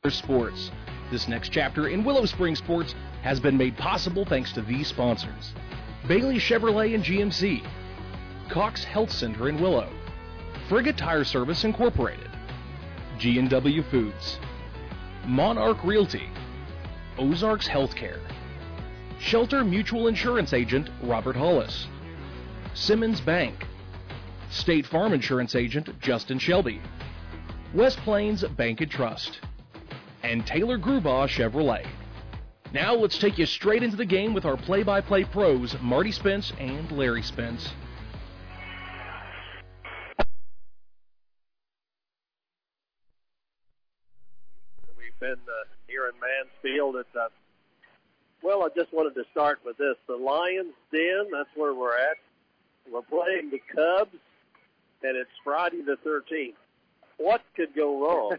Sports. This next chapter in Willow Spring Sports has been made possible thanks to these sponsors: Bailey Chevrolet and GMC, Cox Health Center in Willow, Frigga Tire Service Incorporated, G&W Foods, Monarch Realty, Ozarks Healthcare, Shelter Mutual Insurance Agent Robert Hollis, Simmons Bank, State Farm Insurance Agent Justin Shelby, West Plains Bank and Trust, and Taylor Grubaugh Chevrolet. Now let's take you straight into the game with our play-by-play pros, Marty Spence and Larry Spence. We've been here in Mansfield at well, I just wanted to start with this. The Lions Den, that's where we're at. We're playing the Cubs, and it's Friday the 13th. What could go wrong?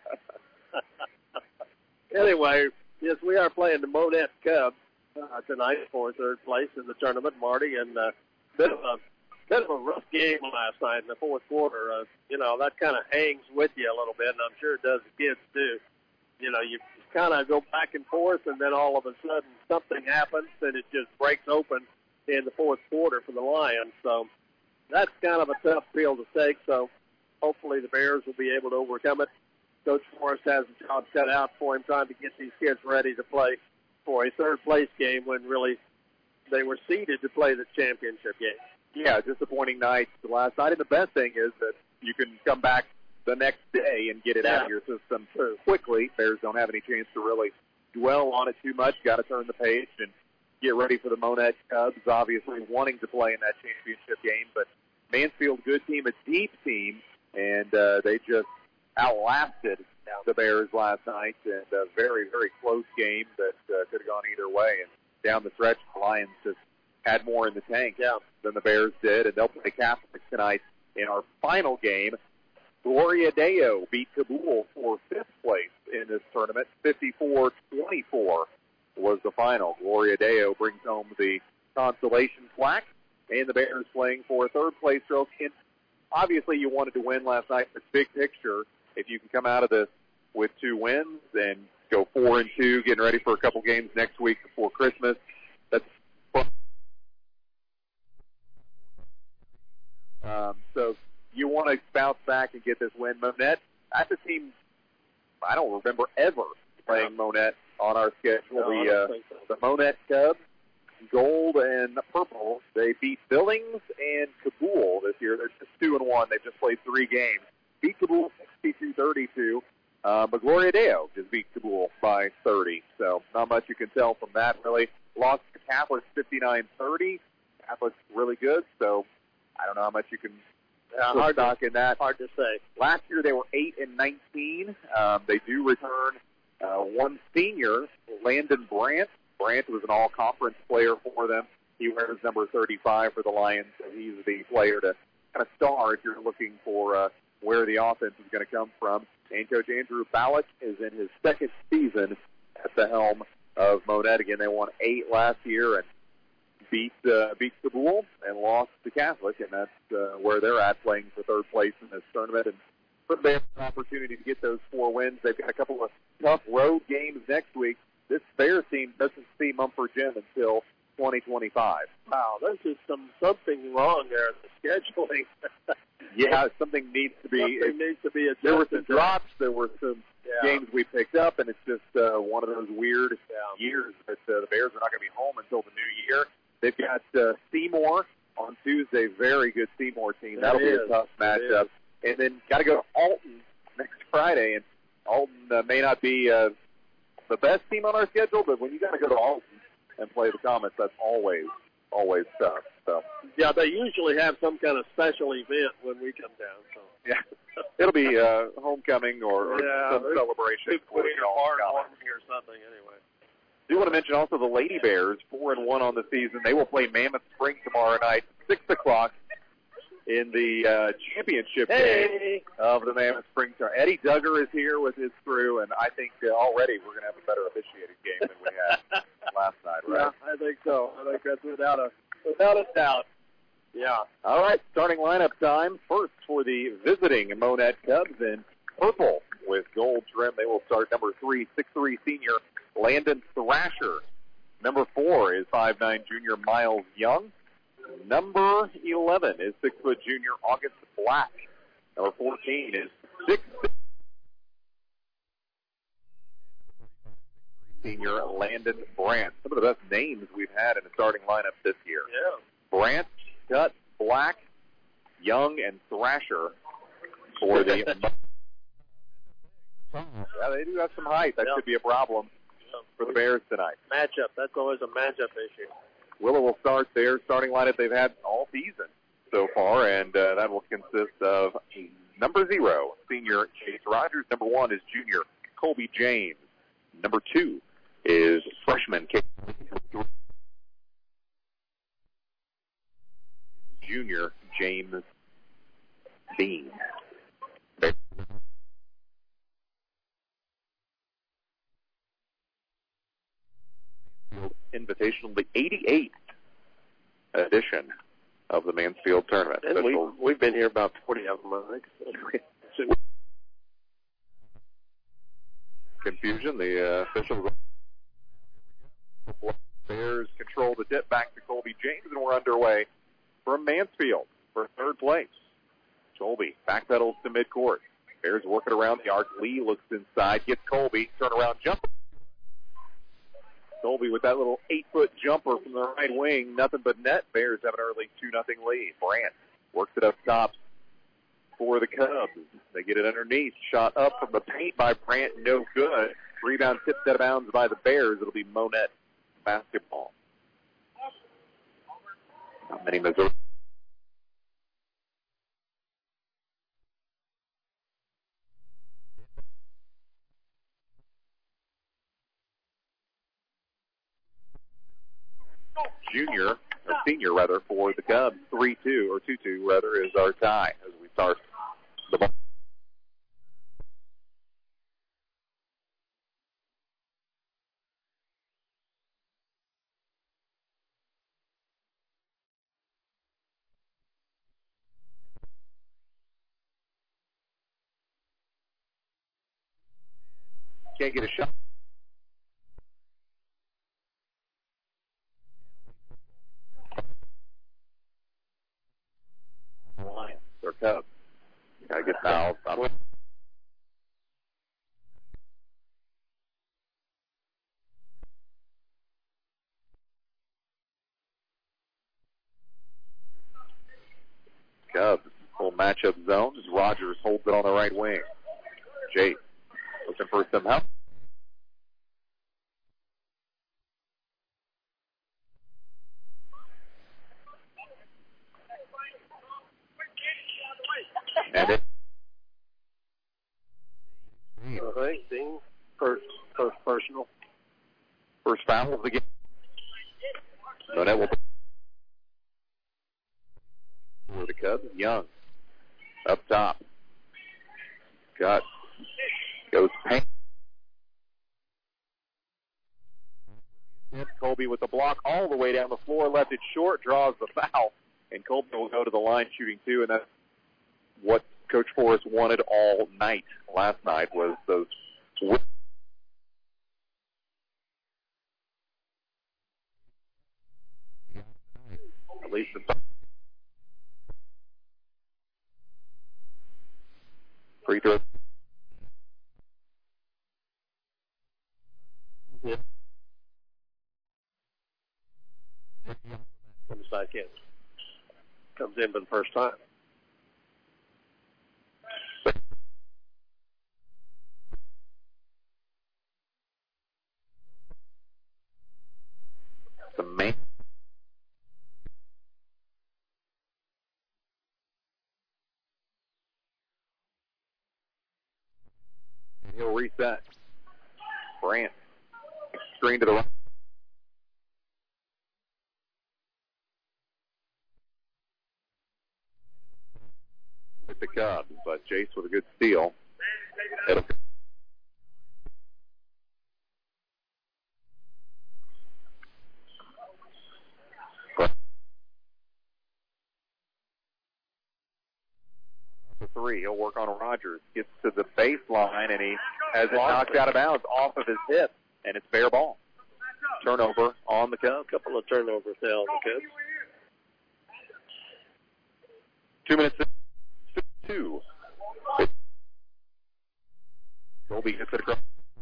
Anyway, yes, we are playing the Monette Cubs tonight for third place in the tournament, Marty, and bit of a rough game last night in the fourth quarter. That kind of hangs with you a little bit, and I'm sure it does the kids too. You kind of go back and forth, and then all of a sudden something happens, and it just breaks open in the fourth quarter for the Lions. So that's kind of a tough field to take, so hopefully the Bears will be able to overcome it. Coach Forrest has a job set out for him, trying to get these kids ready to play for a third-place game when really they were seeded to play the championship game. Yeah, disappointing night the last night, and the best thing is that you can come back the next day and get it out of your system quickly. Bears don't have any chance to really dwell on it too much. Got to turn the page and get ready for the Monette Cubs, obviously wanting to play in that championship game. But Mansfield, good team, a deep team, and they just outlasted the Bears last night in a very, very close game that could have gone either way. And down the stretch, the Lions just had more in the tank than the Bears did, and they'll play Catholic tonight in our final game. Gloria Deo beat Kabul for fifth place in this tournament. 54-24 was the final. Gloria Deo brings home the consolation plaque, and the Bears playing for a third-place trophy. And obviously, you wanted to win last night, but big picture, if you can come out of this with 2 wins and go 4-2, getting ready for a couple games next week before Christmas, that's fun. So you want to bounce back and get this win. Monette, that's a team I don't remember ever playing Monette on our schedule. No, the Monette Cubs, gold and purple, they beat Billings and Kabul this year. They're just 2-1. They've just played 3 games. Beat Kabul 62-32. But Gloria Deo just beat Kabul by 30. So not much you can tell from that, really. Lost to Catholic 59-30. Catholic's really good, so I don't know how much you can hard stock in that. Hard to say. Last year they were 8-19. They do return one senior, Landon Brandt. Brandt was an all-conference player for them. He wears number 35 for the Lions, so he's the player to kind of star if you're looking for where the offense is going to come from. And Coach Andrew Ballach is in his second season at the helm of Monette. Again, they won 8 last year and beat Kabul and lost to Catholic, and that's where they're at, playing for third place in this tournament. And for the Bears, an opportunity to get those 4 wins. They've got a couple of tough road games next week. This Bears team doesn't see Mumford Gym until 2025. Wow, there's just something wrong there in the scheduling. Yeah, something needs to be adjusted. There were some drops. There were some games we picked up, and it's just one of those weird years that the Bears are not going to be home until the new year. They've got Seymour on Tuesday, very good Seymour team. That'll be a tough matchup. And then got to go to Alton next Friday, and Alton may not be the best team on our schedule, but when you got to go to Alton and play the Comets, that's always tough. So yeah, they usually have some kind of special event when we come down. So yeah, it'll be homecoming or some celebration. Or something anyway. I do want to mention also the Lady Bears, 4-1 on the season. They will play Mammoth Spring tomorrow night, 6 o'clock in the championship game of the Mammoth Spring Tournament. Eddie Duggar is here with his crew, and I think already we're going to have a better officiated game than we had last night, right? Yeah, I think so. I think that's without a doubt. Yeah. All right, starting lineup time. First for the visiting Monette Cubs in purple, with gold trim. They will start number 3, 6'3" senior Landon Thrasher. Number 4 is 5'9" junior Miles Young. Number 11 is 6' junior August Black. Number 14 is 6' senior Landon Brandt. Some of the best names we've had in the starting lineup this year. Yeah. Brandt, Scott, Black, Young, and Thrasher for the... Yeah, they do have some height. That could be a problem for the Bears tonight. Matchup. That's always a matchup issue. Willow will start their starting lineup they've had all season so far, and that will consist of number 0, senior Chase Rogers. Number 1 is junior Colby James. Number 2 is freshman junior James Bean. Invitational, the 88th edition of the Mansfield Tournament. And we've been here about 40 of them, I think. Confusion, the officials. Bears control the dip back to Colby James, and we're underway from Mansfield for third place. Colby backpedals to midcourt. Bears working around the arc. Lee looks inside, gets Colby, turnaround jumper. Colby with that little 8-foot jumper from the right wing, nothing but net. Bears have an early 2-0 lead. Brandt works it up top for the Cubs. They get it underneath. Shot up from the paint by Brandt, no good. Rebound tipped out of bounds by the Bears. It'll be Monette basketball. Not many Missouri. Senior for the Cubs. 3-2 or 2-2 rather is our tie as we start the ball. Can't get a shot. They're Cubs. Gotta get fouled. Cubs full matchup zone as Rogers holds it on the right wing. Jake looking for some help. And it. Dean, first personal. First foul of the game. Monette will for the Cubs. Young up top. Got goes paint. Colby with the block all the way down the floor, left it short, draws the foul, and Colby will go to the line shooting 2, and that's what Coach Forrest wanted all night. Last night was those. At least the free throw. Yeah. Comes back in. Comes in for the first time. The main. And he'll reset. Brandt. Screen to the right. With the Cubs, but Jace with a good steal. It'll the 3. three. He'll work on Rogers. Gets to the baseline, and he has it knocked out of bounds off of his hip, and it's fair ball. Turnover on the Cubs. A couple of turnovers now on the Cubs. 2 minutes in. 2. Colby gets it across.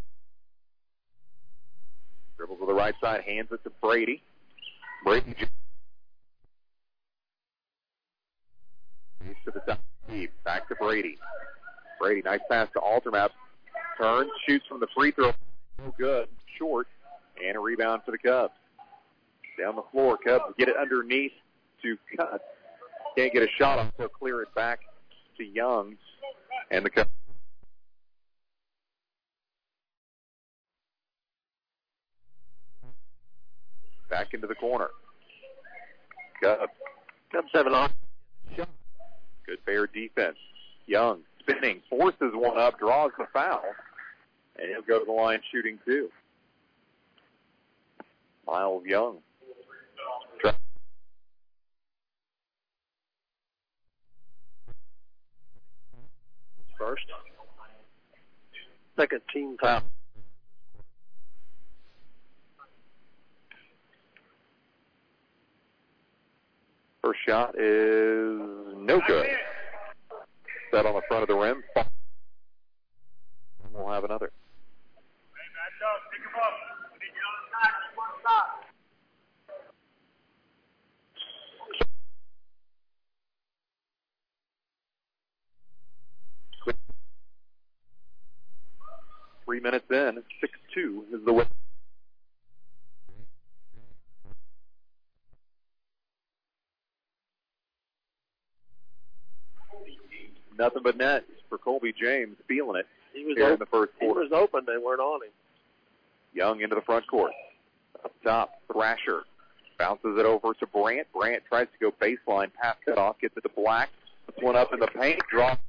Dribbles to the right side, hands it to Brady. Brady to the top. Back to Brady. Brady, nice pass to Altermatt. Turns, shoots from the free throw. No good. Short. And a rebound for the Cubs. Down the floor, Cubs get it underneath to Cut. Can't get a shot on, so clear it back to Young. And the Cubs. Back into the corner. Cubs have an off shot. Good Bear defense. Young spinning, forces one up, draws the foul, and he'll go to the line shooting two. Miles Young. First. Second team foul. First shot is no good. Set on the front of the rim. We'll have another. 3 minutes in, 6-2 is the win. Nothing but nets for Colby James, feeling it here in the first quarter. He was open, they weren't on him. Young into the front court. Up top, Thrasher bounces it over to Brandt. Brandt tries to go baseline, pass cut off, gets it to Black. Puts one up in the paint, drops.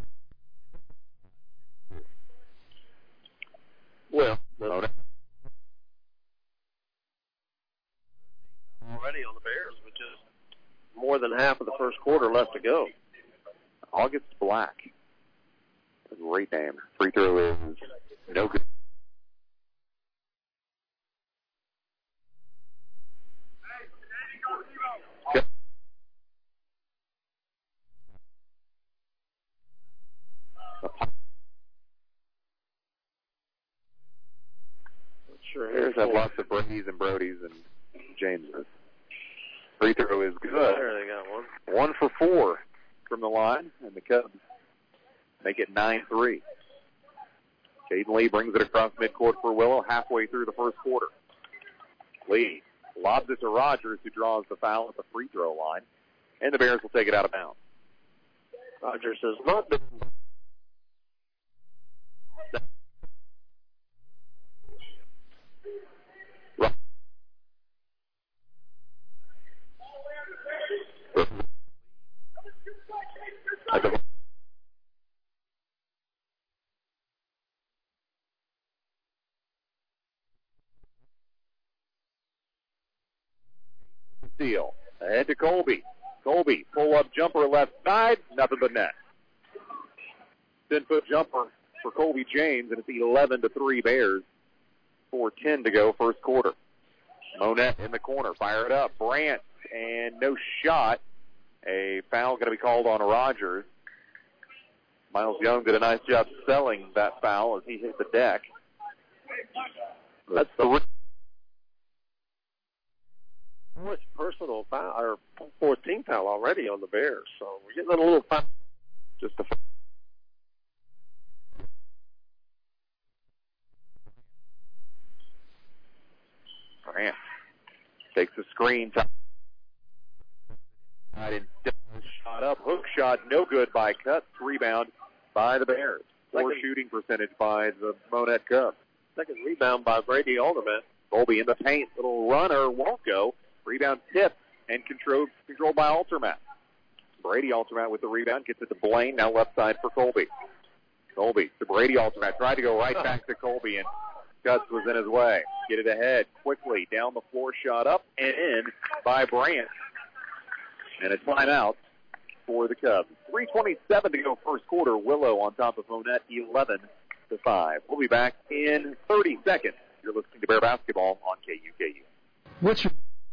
Well, already on the Bears with just more than half of the first quarter left to go. August Black. A great name. Free throw is no good. Sure, Bears have lots of Brady's and Brody's and Jameses. Free throw is good. There they got one. 1 for 4 from the line, and the Cubs make it 9-3. Caden Lee brings it across midcourt for Willow halfway through the first quarter. Lee lobs it to Rogers, who draws the foul at the free throw line, and the Bears will take it out of bounds. Rogers has not been... Steal. Ahead to Colby. Colby, pull-up jumper left side, nothing but net. 10-foot jumper for Colby James, and it's 11-3 Bears. 4:10 to go, first quarter. Monette in the corner, fire it up. Brandt, and no shot. A foul going to be called on Rogers. Miles Young did a nice job selling that foul as he hit the deck. That's the fourth personal foul, or 14th foul already on the Bears. So we're getting a little foul. Just a Brandt takes the screen. Shot up, hook shot, no good by Cutts. Rebound by the Bears. Poor shooting percentage by the Monette Cubs. Second rebound by Brady Altermatt. Colby in the paint, little runner, won't go. Rebound tip and controlled by Altermatt. Brady Altermatt with the rebound, gets it to Blaine, now left side for Colby. Colby to Brady Altermatt, tried to go right back to Colby, and Cutts was in his way. Get it ahead quickly, down the floor, shot up and in by Brandt. And a timeout for the Cubs. 3:27 to go first quarter. Willow on top of Monette, 11-5. We'll be back in 30 seconds. You're listening to Bear Basketball on KUKU. What's your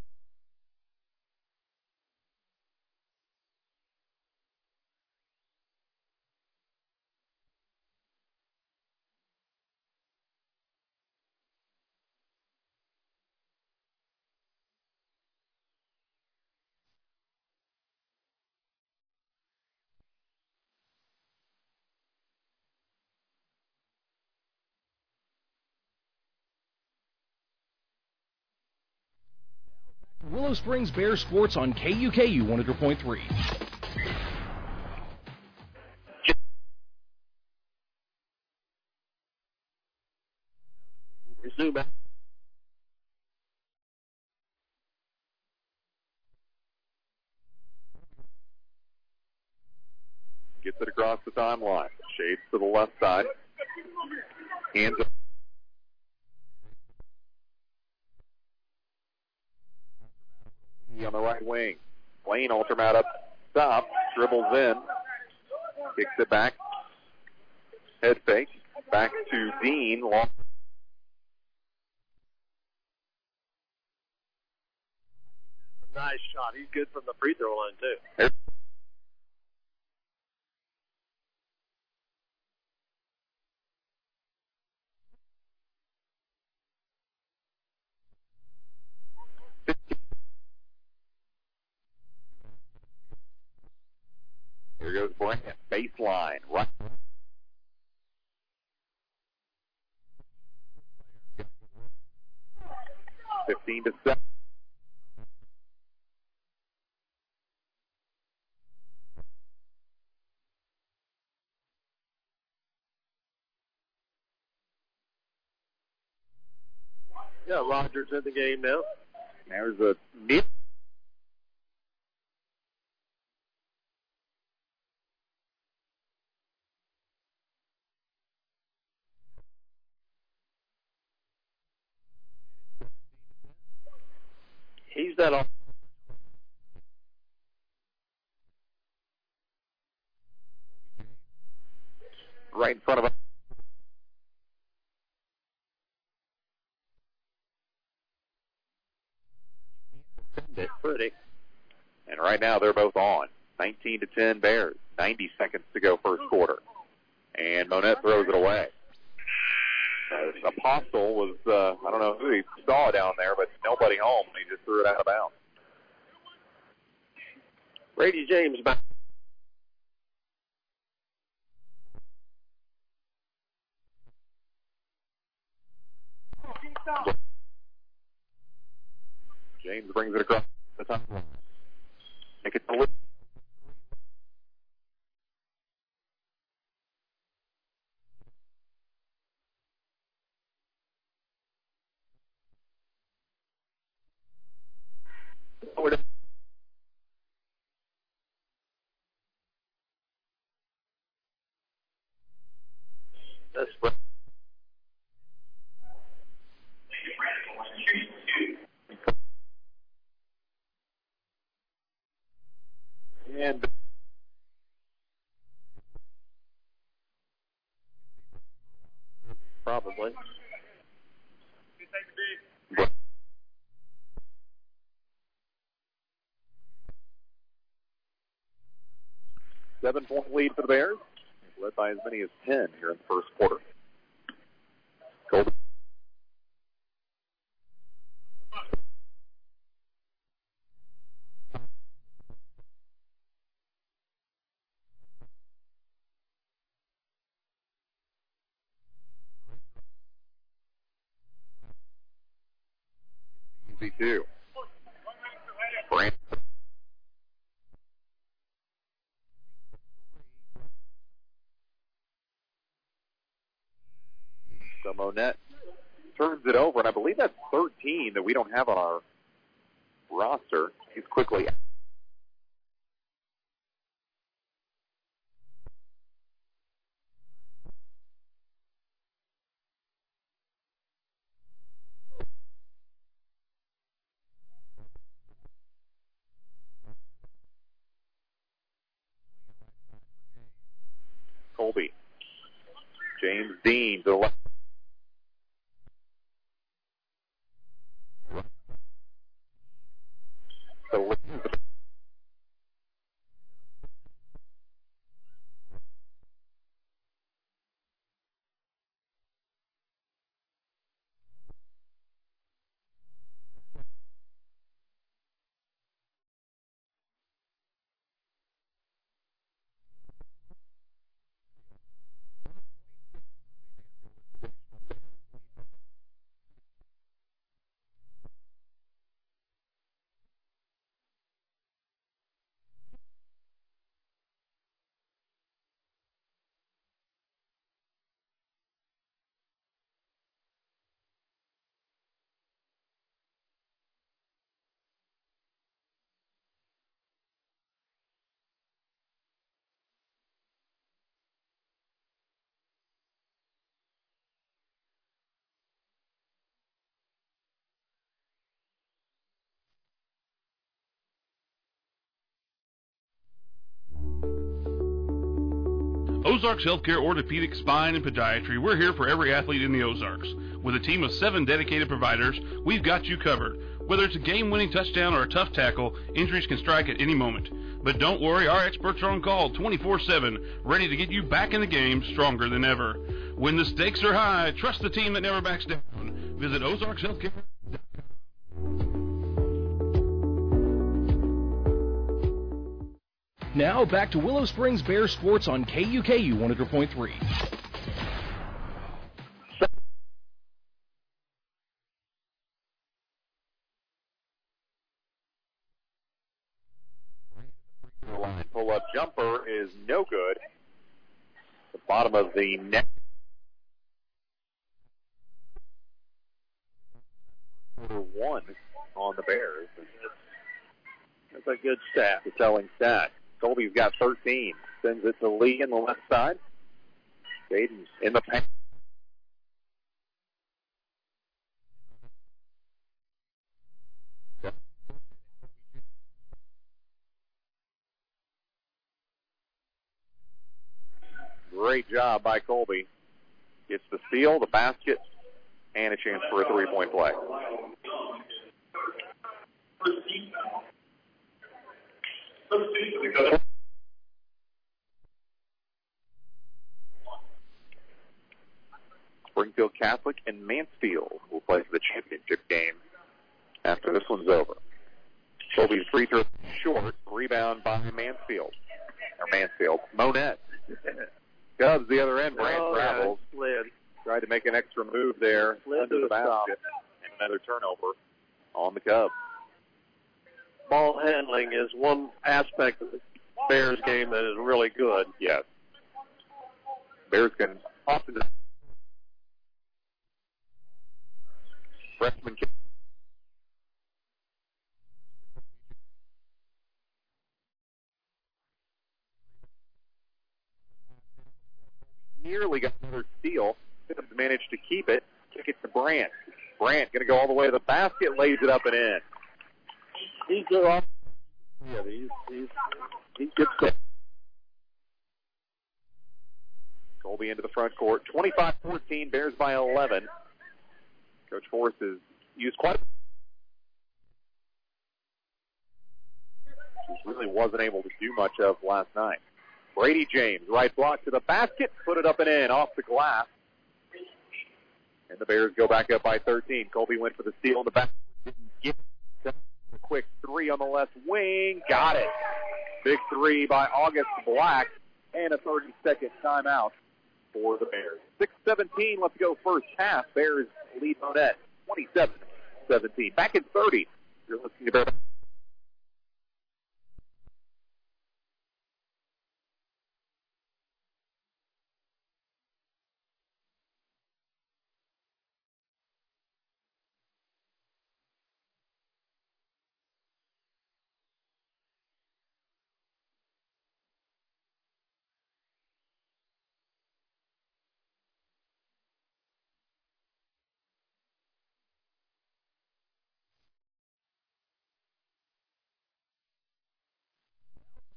Willow Springs Bear Sports on KUKU 100.3. Resume back. Gets it across the timeline. Shades to the left side. Hands up. On the right wing. Lane Altermat up top. Dribbles in. Kicks it back. Head fake. Back to Dean. Long. Nice shot. He's good from the free throw line, too. There. Here goes Brand. Baseline. Right. $15 to 7. Yeah, Rogers in the game now. There's a mid. He's that off. Right in front of us. It's pretty. And right now they're both on. 19 to 10 Bears. 90 seconds to go first quarter. And Monette throws it away. Apostle was, I don't know who he saw down there, but nobody home. He just threw it out of bounds. Brady James back. James brings it across the top. Make it to Lee. That's And probably. 7-point lead for the Bears. Led by as many as 10 here in the first quarter. Colby. Easy two. Brand. So Monette turns it over, and I believe that's 13 that we don't have on our roster. He's quickly. 16 to 11. So Ozarks Healthcare Orthopedic Spine and Podiatry. We're here for every athlete in the Ozarks. With a team of 7 dedicated providers, we've got you covered. Whether it's a game-winning touchdown or a tough tackle, injuries can strike at any moment. But don't worry, our experts are on call 24/7, ready to get you back in the game stronger than ever. When the stakes are high, trust the team that never backs down. Visit OzarksHealthcare.com. Now back to Willow Springs Bears Sports on KUKU 100.3. Pull-up jumper is no good. The bottom of the net. Number 1 on the Bears. That's a good stat. The telling stat. Colby's got 13. Sends it to Lee on the left side. Jaden's in the paint. Great job by Colby. Gets the steal, the basket, and a chance for a three-point play. Springfield Catholic and Mansfield will play for the championship game after this one's over. Colby's free throw short. Rebound by Mansfield. Monette. Cubs the other end. Brand travels. Tried to make an extra move there under the basket. And another turnover on the Cubs. Ball handling is one aspect of the Bears game that is really good. Yes. Bears can often. Freshman nearly got another steal. Managed to keep it. Kick it to Brandt. Brandt going to go all the way to the basket. Lays it up and in. He's good off. Yeah, he gets it. Colby into the front court. 25-14. Bears by 11. Coach Forrest has used quite a bit. He really wasn't able to do much of last night. Brady James, right block to the basket, put it up and in, off the glass. And the Bears go back up by 13. Colby went for the steal in the back. Didn't get it. A quick three on the left wing. Got it. Big three by August Black. And a 30-second timeout for the Bears. 6:17, let's go first half. Bears lead Monette 27-17. Back in 30. You're listening to Bears.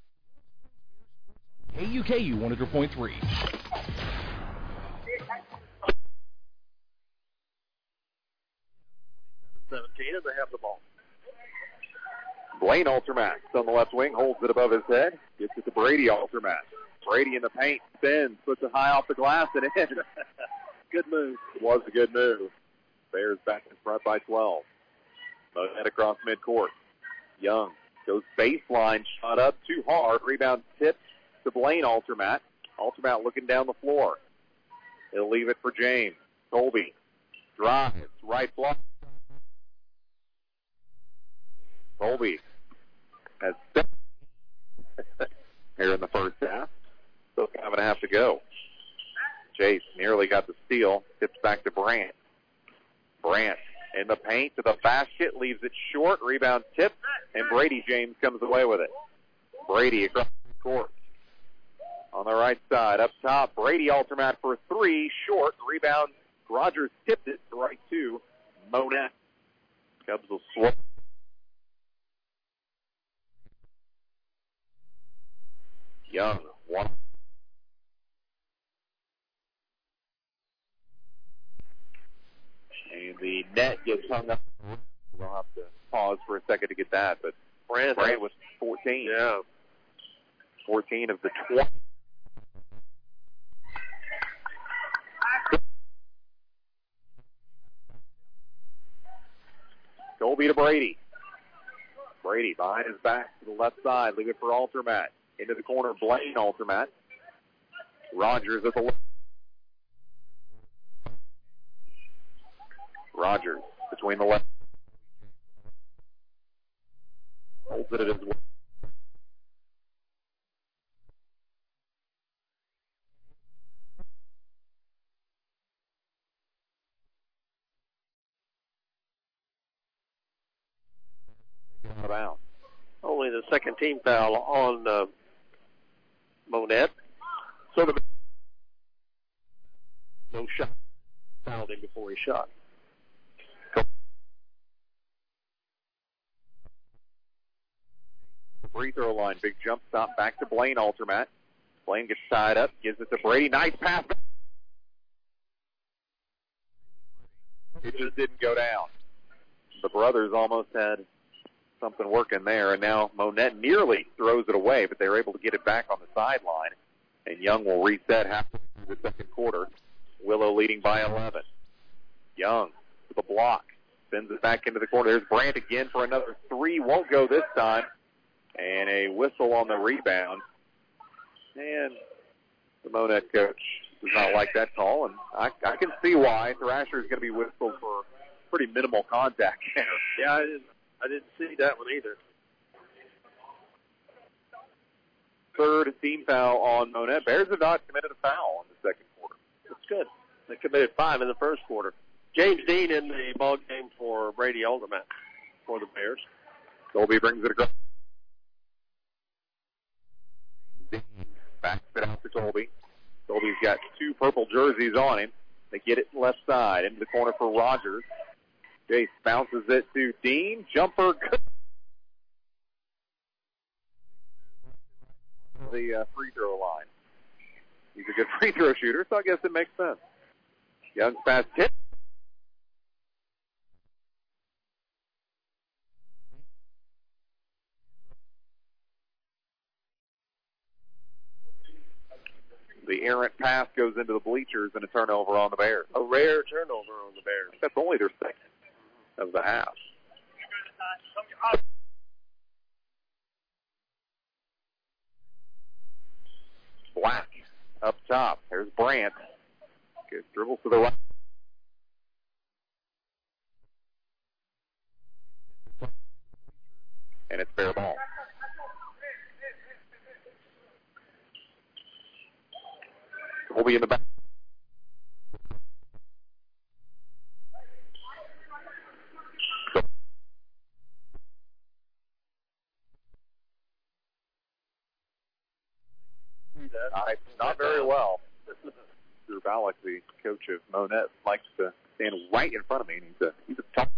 KUKU 100.3. and they have the ball. Blaine Altermax on the left wing, holds it above his head, gets it to Brady Altermax. Brady in the paint, spins, puts it high off the glass and in. Good move. Was a good move. Bears back in front by 12. Head across midcourt. Young goes baseline, shot up too hard. Rebound tipped to Blaine Altermax. Altermax looking down the floor. He'll leave it for James. Colby drives, right block. Colby has here in the first half. Still 5.5 to go. Chase nearly got the steal. Tips back to Brandt. Brandt in the paint to the basket, leaves it short. Rebound tip, and Brady James comes away with it. Brady across the court. On the right side, up top, Brady Altermax for three, short. Rebound, Rogers tipped it to right to Monette. Cubs will swap. Young, one. And the net gets hung up. We'll have to pause for a second to get that, but Brandt was 14. Yeah. 14 of the 20. Colby to Brady. Brady behind his back to the left side. Leave it for Altermax. Into the corner, Blaine Altermax. Rogers at the left. Rogers between the left. Holds it at his way. Only the second team foul on Monette. So no shot. Fouled him before he shot. Free throw line. Big jump stop back to Blaine Altermax. Blaine gets tied up, gives it to Brady. Nice pass. It just didn't go down. The brothers almost had something working there, and now Monette nearly throws it away, but they were able to get it back on the sideline. And Young will reset halfway through the second quarter. Willow leading by 11. Young to the block. Sends it back into the corner. There's Brandt again for another three. Won't go this time. And a whistle on the rebound. And the Monette coach does not like that call. And I can see why. Thrasher is going to be whistled for pretty minimal contact there. Yeah, I didn't see that one either. Third team foul on Monette. Bears have not committed a foul in the second quarter. That's good. They committed 5 in the first quarter. James Dean in the ball game for Brady Altermax for the Bears. Colby brings it across. Dean backs it out to Colby. Colby's got 2 purple jerseys on him. They get it left side into the corner for Rogers. Jace bounces it to Dean. Jumper. The free throw line. He's a good free throw shooter, so I guess it makes sense. Young's fast hit. The errant pass goes into the bleachers and a turnover on the Bears. A rare turnover on the Bears. That's only their second of the half. Black up top. There's Brandt. Good dribble to the right. And it's fair ball. We'll be in the back. Not very well. Drew Ballack, the coach of Monette, likes to stand right in front of me, and he's a tough.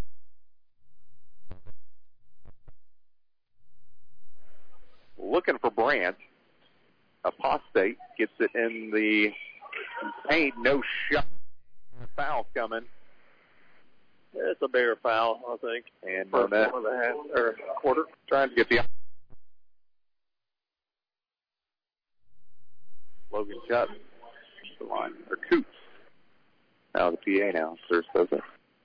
Looking for Brandt. Apostate gets it in the paint. No shot. Foul coming. Yeah, That's a bigger foul, I think. And First Monette one of the half, or quarter. trying to get the Logan Cup the line, or Coots. Now the PA now, Sir Sosa.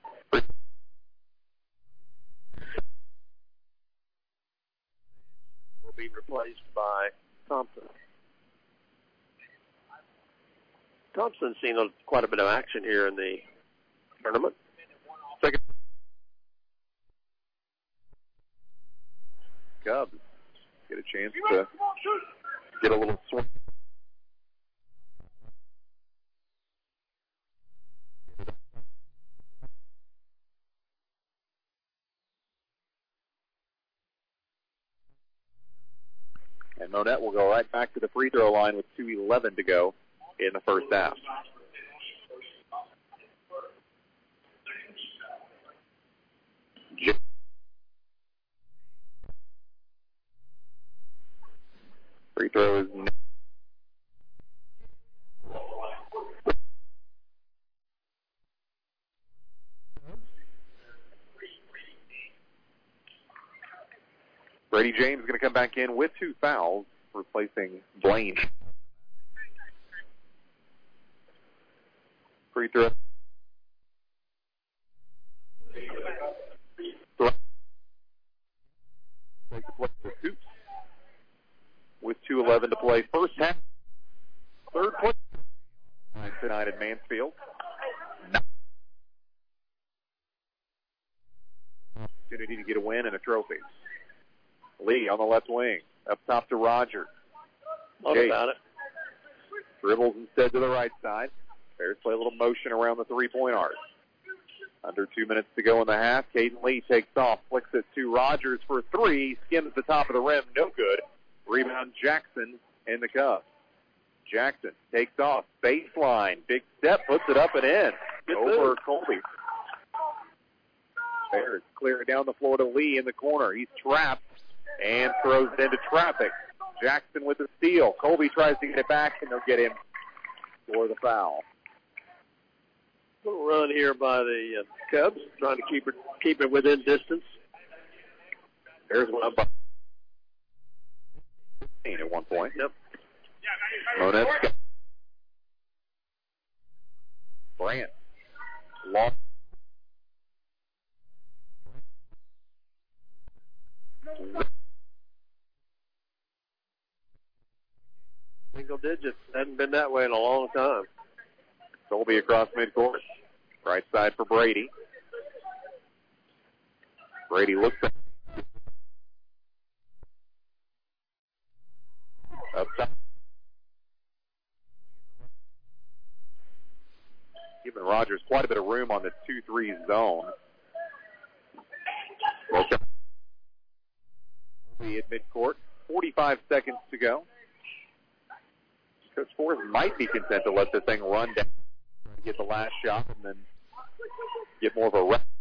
Will be replaced by Thompson. Thompson's seen quite a bit of action here in the tournament. Second. Cubs get a chance to get a little swing. And Monette will go right back to the free throw line with 2:11 to go in the first half. Free throw is Brady James is going to come back in with 2 fouls, replacing Blaine. Free throw. With 2:11 to play, first half. Third place tonight at Mansfield. Opportunity to get a win and a trophy. Lee on the left wing, up top to Rogers. What about it? Dribbles instead to the right side. Bears play a little motion around the three-point arc. Under 2 minutes to go in the half. Caden Lee takes off, flicks it to Rogers for 3, skims the top of the rim, no good. Rebound Jackson and the Cubs. Jackson takes off, baseline, big step, puts it up and in. Over Colby. Bears clear it down the floor to Lee in the corner. He's trapped and throws it into traffic. Jackson with the steal. Colby tries to get it back, and they'll get him for the foul. Little run here by the Cubs, trying to keep it within distance. There's one up by 15 at one point. Yep. Monette. Bryant. Long. Single digits. Hadn't been that way in a long time. Colby across midcourt. Right side for Brady. Brady looks up top. Giving Rogers quite a bit of room on the 2-3 zone. Colby at midcourt. 45 seconds to go. Coach Forrest might be content to let this thing run down, get the last shot, and then get more of a rest.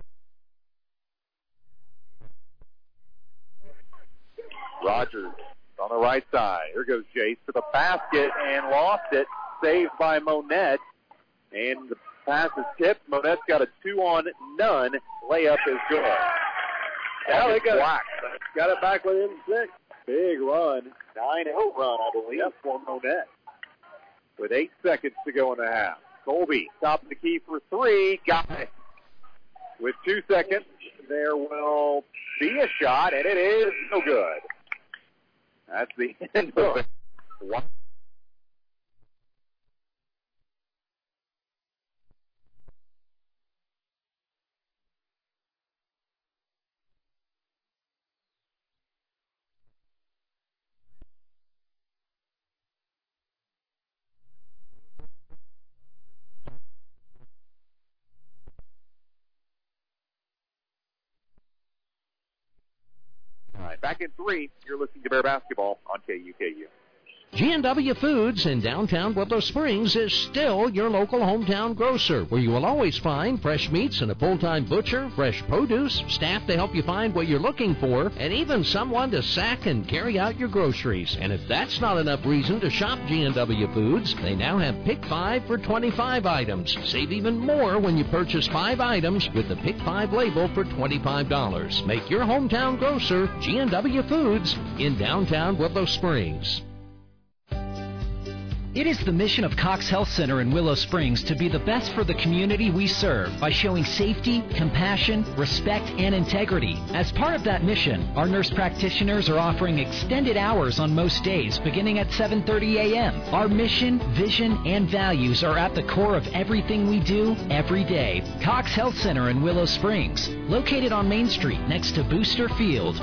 Rogers on the right side. Here goes Jace to the basket and lost it. Saved by Monette. And the pass is tipped. Monette's got a 2-on-none. Layup is good. Yeah, they got it back within 6. Big run. 9-0 run, I believe, for Monette. With 8 seconds to go in the half. Colby, top of the key for 3. Got it. With 2 seconds, there will be a shot, and it is no good. That's the end of it. One. Back in 3, you're listening to Bear Basketball on KUKU. G&W Foods in downtown Willow Springs is still your local hometown grocer, where you will always find fresh meats and a full-time butcher, fresh produce, staff to help you find what you're looking for, and even someone to sack and carry out your groceries. And if that's not enough reason to shop G&W Foods, they now have Pick 5 for 25 items. Save even more when you purchase 5 items with the Pick 5 label for $25. Make your hometown grocer G&W Foods in downtown Willow Springs. It is the mission of Cox Health Center in Willow Springs to be the best for the community we serve by showing safety, compassion, respect, and integrity. As part of that mission, our nurse practitioners are offering extended hours on most days beginning at 7:30 a.m. Our mission, vision, and values are at the core of everything we do every day. Cox Health Center in Willow Springs, located on Main Street next to Booster Field.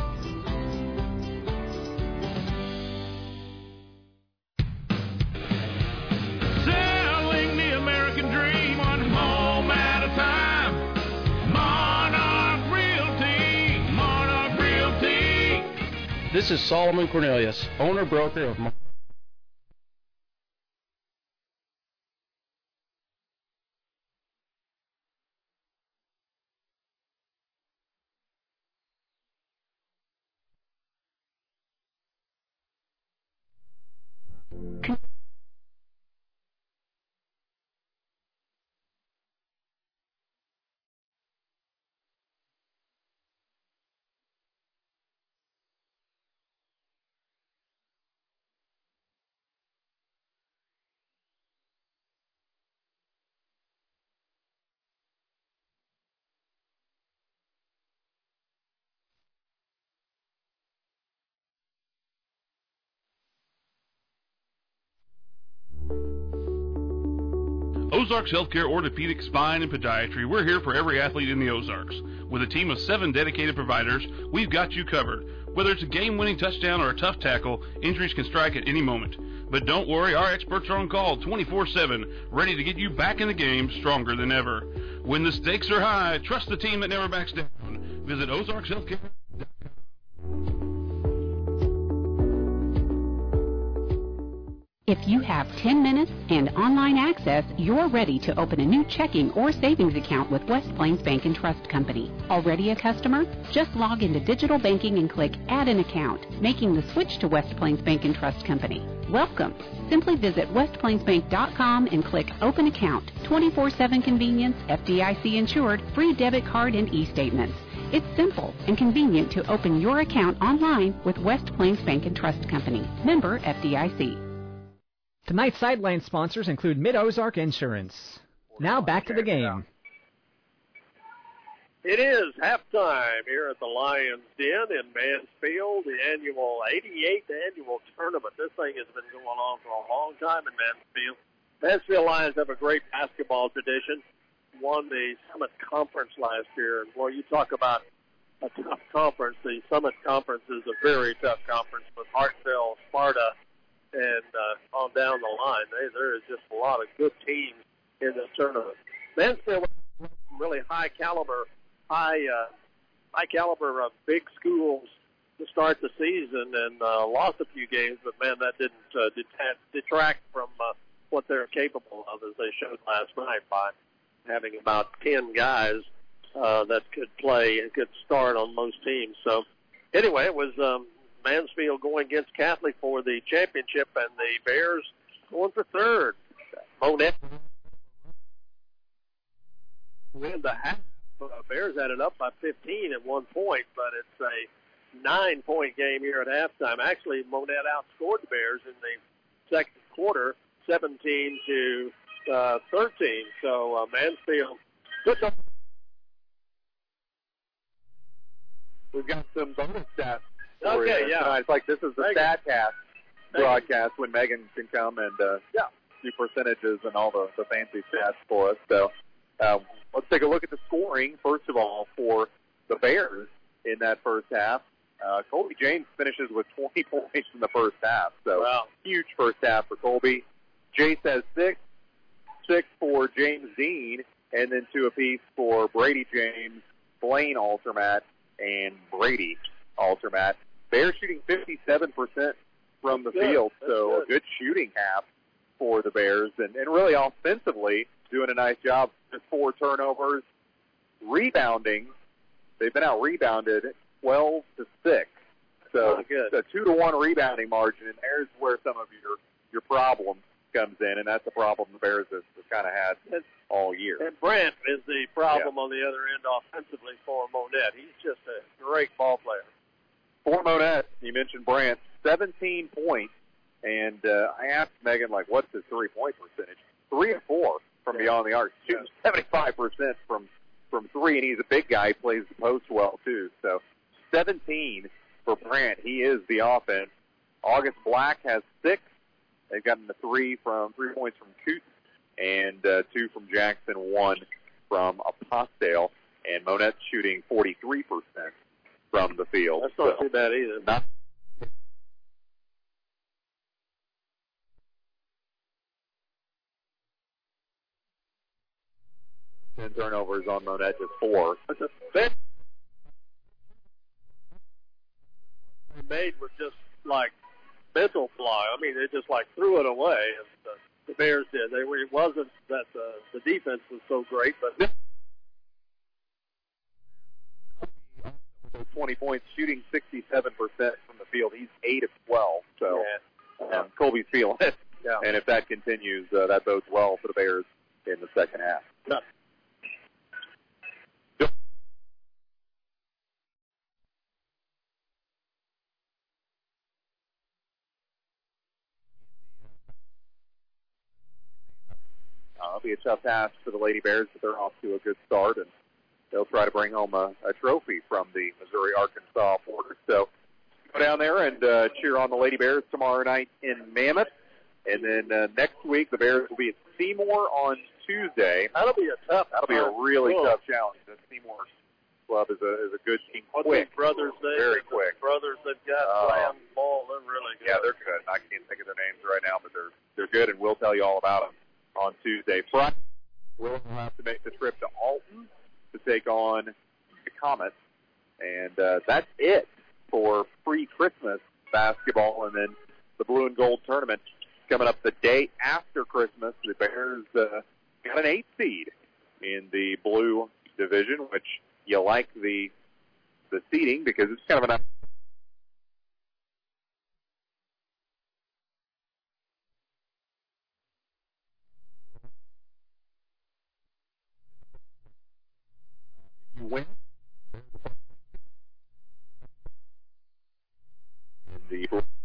This is Solomon Cornelius, owner-broker of Ozarks Healthcare Orthopedic Spine and Podiatry. We're here for every athlete in the Ozarks. With a team of 7 dedicated providers, we've got you covered. Whether it's a game-winning touchdown or a tough tackle, injuries can strike at any moment. But don't worry, our experts are on call 24/7, ready to get you back in the game stronger than ever. When the stakes are high, trust the team that never backs down. Visit OzarksHealthcare.com. If you have 10 minutes and online access, you're ready to open a new checking or savings account with West Plains Bank and Trust Company. Already a customer? Just log into digital banking and click Add an Account, making the switch to West Plains Bank and Trust Company. Welcome. Simply visit westplainsbank.com and click Open Account. 24/7 convenience, FDIC insured, free debit card and e-statements. It's simple and convenient to open your account online with West Plains Bank and Trust Company. Member FDIC. Tonight's sideline sponsors include Mid-Ozark Insurance. Now back to the game. It is halftime here at the Lions Den in Mansfield, the 88th annual tournament. This thing has been going on for a long time in Mansfield. Mansfield Lions have a great basketball tradition. Won the Summit Conference last year. And, well, you talk about a tough conference. The Summit Conference is a very tough conference with Hartsville, Sparta, and on down the line. There is just a lot of good teams in this tournament. Mansfield really high caliber big schools to start the season, and lost a few games, but man, that didn't detract from what they're capable of, as they showed last night by having about 10 guys that could play and could start on most teams. So anyway, it was Mansfield going against Catholic for the championship, and the Bears going for third. Monette win the half. Bears had it up by 15 at one point, but it's a 9-point game here at halftime. Actually, Monette outscored the Bears in the second quarter, 17-13. So Mansfield, good. We've got some bonus stats. Okay, yeah. It's like this is the StatCast broadcast when Megan can come and do percentages and all the fancy stats for us. So let's take a look at the scoring, first of all, for the Bears in that first half. Colby James finishes with 20 points in the first half. So huge first half for Colby. Jace has 6 for James Dean, and then 2 apiece for Brady James, Blaine Altermat, and Brady Altermat. Bears shooting 57% from the field. So a good shooting half for the Bears. And really offensively doing a nice job with 4 turnovers. Rebounding, they've been out-rebounded 12-6. So a 2-to-1 rebounding margin, and there's where some of your problem comes in, and that's the problem the Bears have kind of had all year. And Brent is the problem on the other end offensively for Monette. He's just a great ball player. For Monette, you mentioned Brent, 17 points, and I asked Megan, what's his 3-point percentage? 3 of 4 from beyond the arc, shooting 75% from 3, and he's a big guy. He plays the post well, too. So 17 for Brant. He is the offense. August Black has 6. They've gotten the 3 points from Coote and 2 from Jackson, 1 from Apostale. And Monette's shooting 43% from the field. That's not too bad either. Not 10 turnovers on Monette, just 4. That's a big made was just mental fly. I mean, they just threw it away, and the Bears did. It wasn't that the defense was so great, but 20 points, shooting 67% from the field. He's 8 of 12, so Colby's feeling it. Yeah. And if that continues, that bodes well for the Bears in the second half. Yeah. It'll be a tough task for the Lady Bears, but they're off to a good start, and they'll try to bring home a trophy from the Missouri-Arkansas border. So go down there and cheer on the Lady Bears tomorrow night in Mammoth. And then next week, the Bears will be at Seymour on Tuesday. That'll be a really tough challenge. The Seymour club is a good team. Quick. Brothers, very quick. Brothers that got slam ball, they're really good. Yeah, they're good. I can't think of their names right now, but they're good, and we'll tell you all about them on Tuesday. Friday, we'll have to make the trip to Alton to take on the Comets. And that's it for pre-Christmas basketball. And then the Blue and Gold tournament coming up the day after Christmas. The Bears got an 8 seed in the Blue division, which you like the seeding because it's kind of an win in the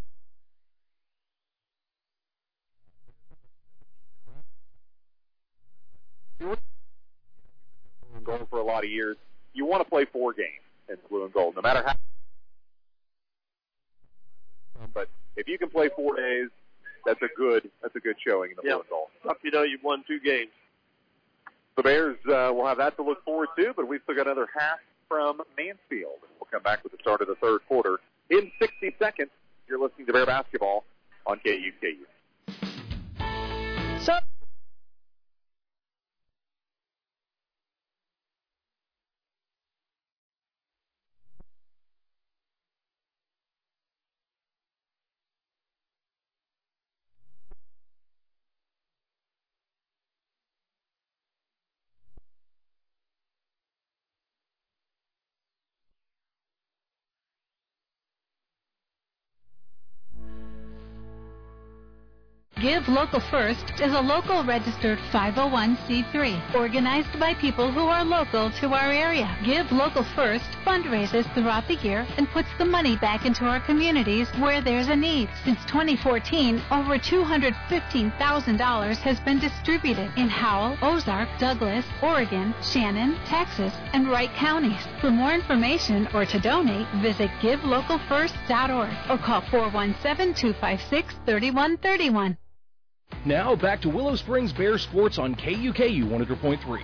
blue and gold for a lot of years. You want to play 4 games in the blue and gold, no matter how. But if you can play 4 days, that's a good showing in the blue and gold. Up, you've won 2 games. The Bears will have that to look forward to, but we've still got another half from Mansfield. We'll come back with the start of the third quarter in 60 seconds. You're listening to Bear Basketball on KUKU. Give Local First is a local registered 501c3 organized by people who are local to our area. Give Local First fundraises throughout the year and puts the money back into our communities where there's a need. Since 2014, over $215,000 has been distributed in Howell, Ozark, Douglas, Oregon, Shannon, Texas, and Wright counties. For more information or to donate, visit givelocalfirst.org or call 417-256-3131. Now back to Willow Springs Bear Sports on KUKU 100.3.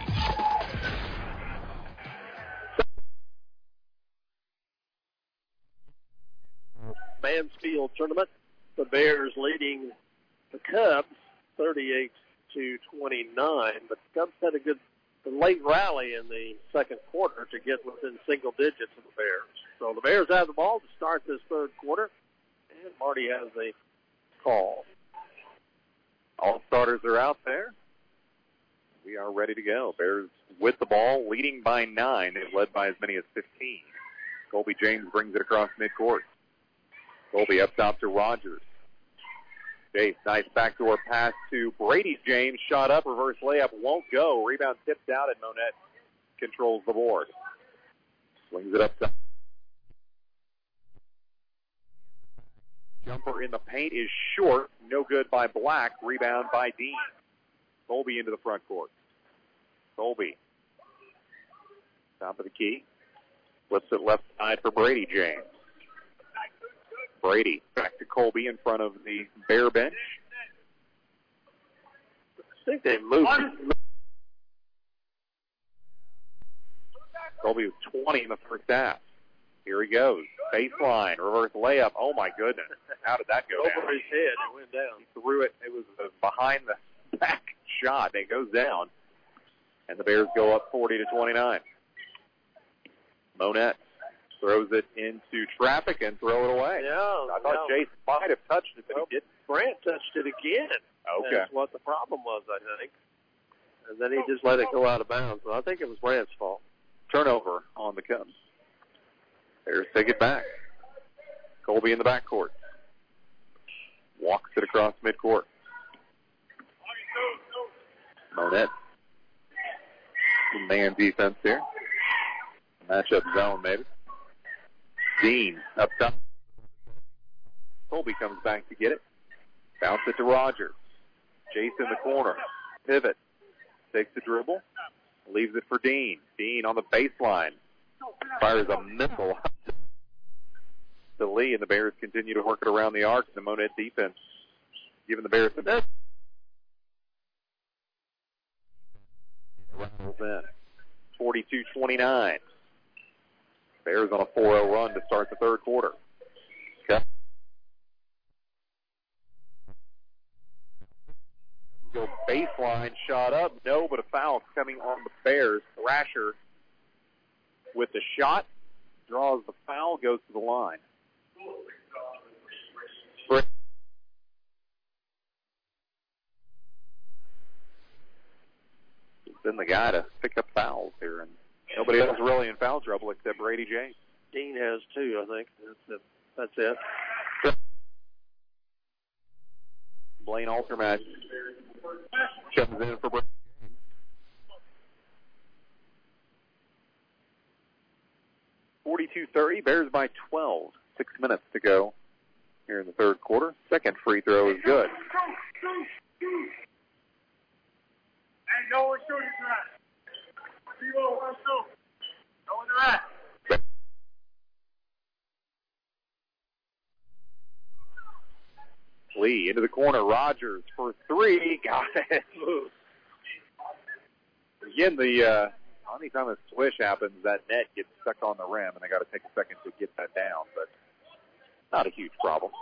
Mansfield tournament. The Bears leading the Cubs 38-29, but the Cubs had a late rally in the second quarter to get within single digits of the Bears. So the Bears have the ball to start this third quarter, And Marty has a call. All starters are out there. We are ready to go. Bears with the ball, leading by 9. They've led by as many as 15. Colby James brings it across midcourt. Colby up top to Rogers. Chase, nice backdoor pass to Brady James. Shot up, reverse layup, won't go. Rebound tipped out, and Monette controls the board. Swings it up top. Jumper in the paint is short. No good by Black. Rebound by Dean. Colby into the front court. Colby. Top of the key. Flips it left side for Brady James. Brady back to Colby in front of the Bear bench. I think they moved. Colby was 20 in the first half. Here he goes. Baseline, reverse layup. Oh, my goodness. How did that go down? Over his head. It went down. He threw it. It was a behind the back shot. It goes down. And the Bears go up 40-29. Monette throws it into traffic and throw it away. Yeah. I thought Jason might have touched it, but he didn't. Brant touched it again. Okay. That's what the problem was, I think. And then he just let it go out of bounds. So I think it was Brant's fault. Turnover on the Cubs. Bears take it back. Colby in the backcourt. Walks it across midcourt. Monette. Man defense here. Matchup zone, maybe. Dean up top. Colby comes back to get it. Bounce it to Rogers. Chase in the corner. Pivot. Takes the dribble. Leaves it for Dean. Dean on the baseline. Fires a missile to Lee, and the Bears continue to work it around the arc. The Monette defense giving the Bears the best. 42-29. Bears on a 4-0 run to start the third quarter. Okay. Go baseline, shot up, no, but a foul coming on the Bears. Thrasher with the shot, draws the foul, goes to the line. He's been the guy to pick up fouls here, and nobody else really in foul trouble except Brady James. Dean has 2, I think. That's it. Blaine Altermatch comes in for Brady James. .42-30, Bears by 12. 6 minutes to go here in the third quarter. Second free throw is good. Lee into the corner. Rogers for 3. Got it. Again, anytime a swish happens, that net gets stuck on the rim, and they got to take a second to get that down, but not a huge problem.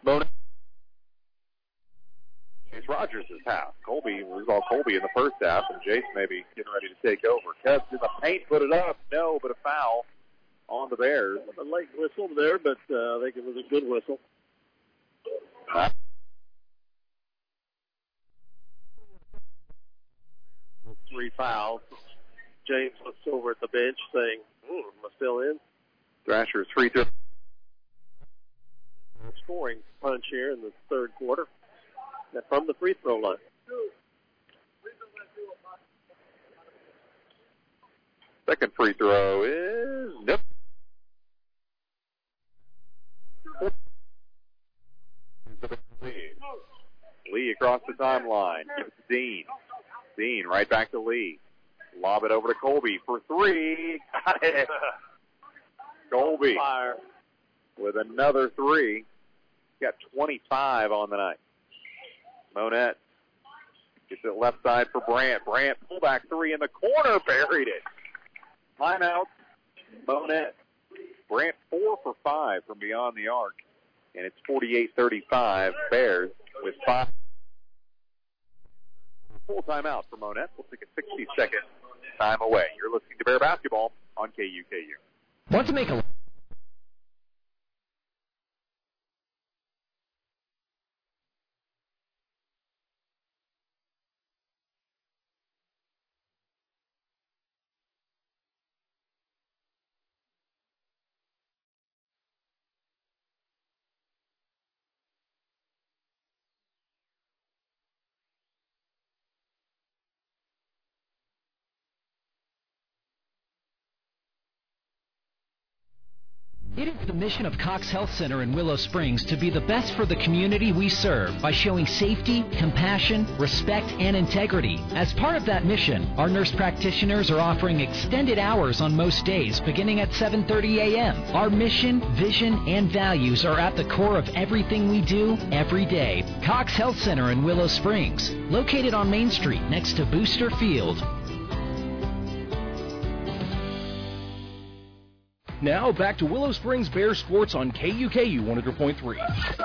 Chase Rogers' half. We saw Colby in the first half, and Jace maybe getting ready to take over. Cubs in the paint, put it up. No, but a foul on the Bears. A late whistle there, but I think it was a good whistle. 3 fouls. James looks over at the bench saying, am I still in? Thrasher's free throw. Scoring punch here in the third quarter from the free throw line. Second free throw is nope. Lee across the timeline. Dean. Dean right back to Lee. Lob it over to Colby for 3. Got it. Colby with another 3. Got 25 on the night. Monette gets it left side for Brant. Brant pullback 3 in the corner, buried it. Timeout. Monette. Brant 4 for 5 from beyond the arc, and it's 48-35. Bears with 5. Full timeout for Monette. We'll take a 60-second time away. You're listening to Bear Basketball on KUKU. Want to make a It is the mission of Cox Health Center in Willow Springs to be the best for the community we serve by showing safety, compassion, respect, and integrity. As part of that mission, our nurse practitioners are offering extended hours on most days beginning at 7:30 a.m. Our mission, vision, and values are at the core of everything we do every day. Cox Health Center in Willow Springs, located on Main Street next to Booster Field. Now back to Willow Springs Bears sports on KUKU 100.3.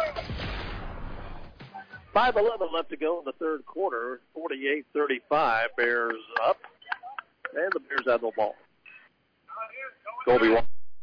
5:11 left to go in the third quarter. 48-35. Bears up, and the Bears have the ball. Colby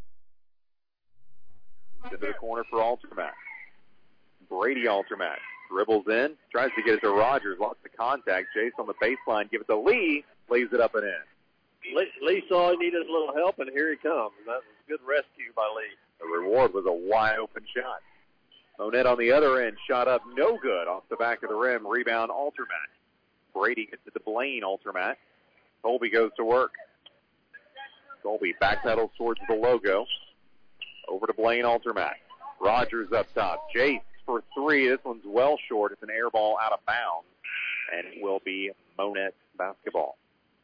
into the corner for Altermatt. Brady Altermatt dribbles in, tries to get it to Rogers, lost the contact. Chase on the baseline, give it to Lee, lays it up and in. Lee saw he needed a little help, and here he comes. That was a good rescue by Lee. The reward was a wide-open shot. Monette on the other end, shot up, no good, off the back of the rim. Rebound, Altermatt. Brady gets it to Blaine Altermatt. Colby goes to work. Colby backpedals towards the logo. Over to Blaine Altermatt. Rogers up top. Jace for three. This one's well short. It's an air ball out of bounds, and it will be Monette basketball.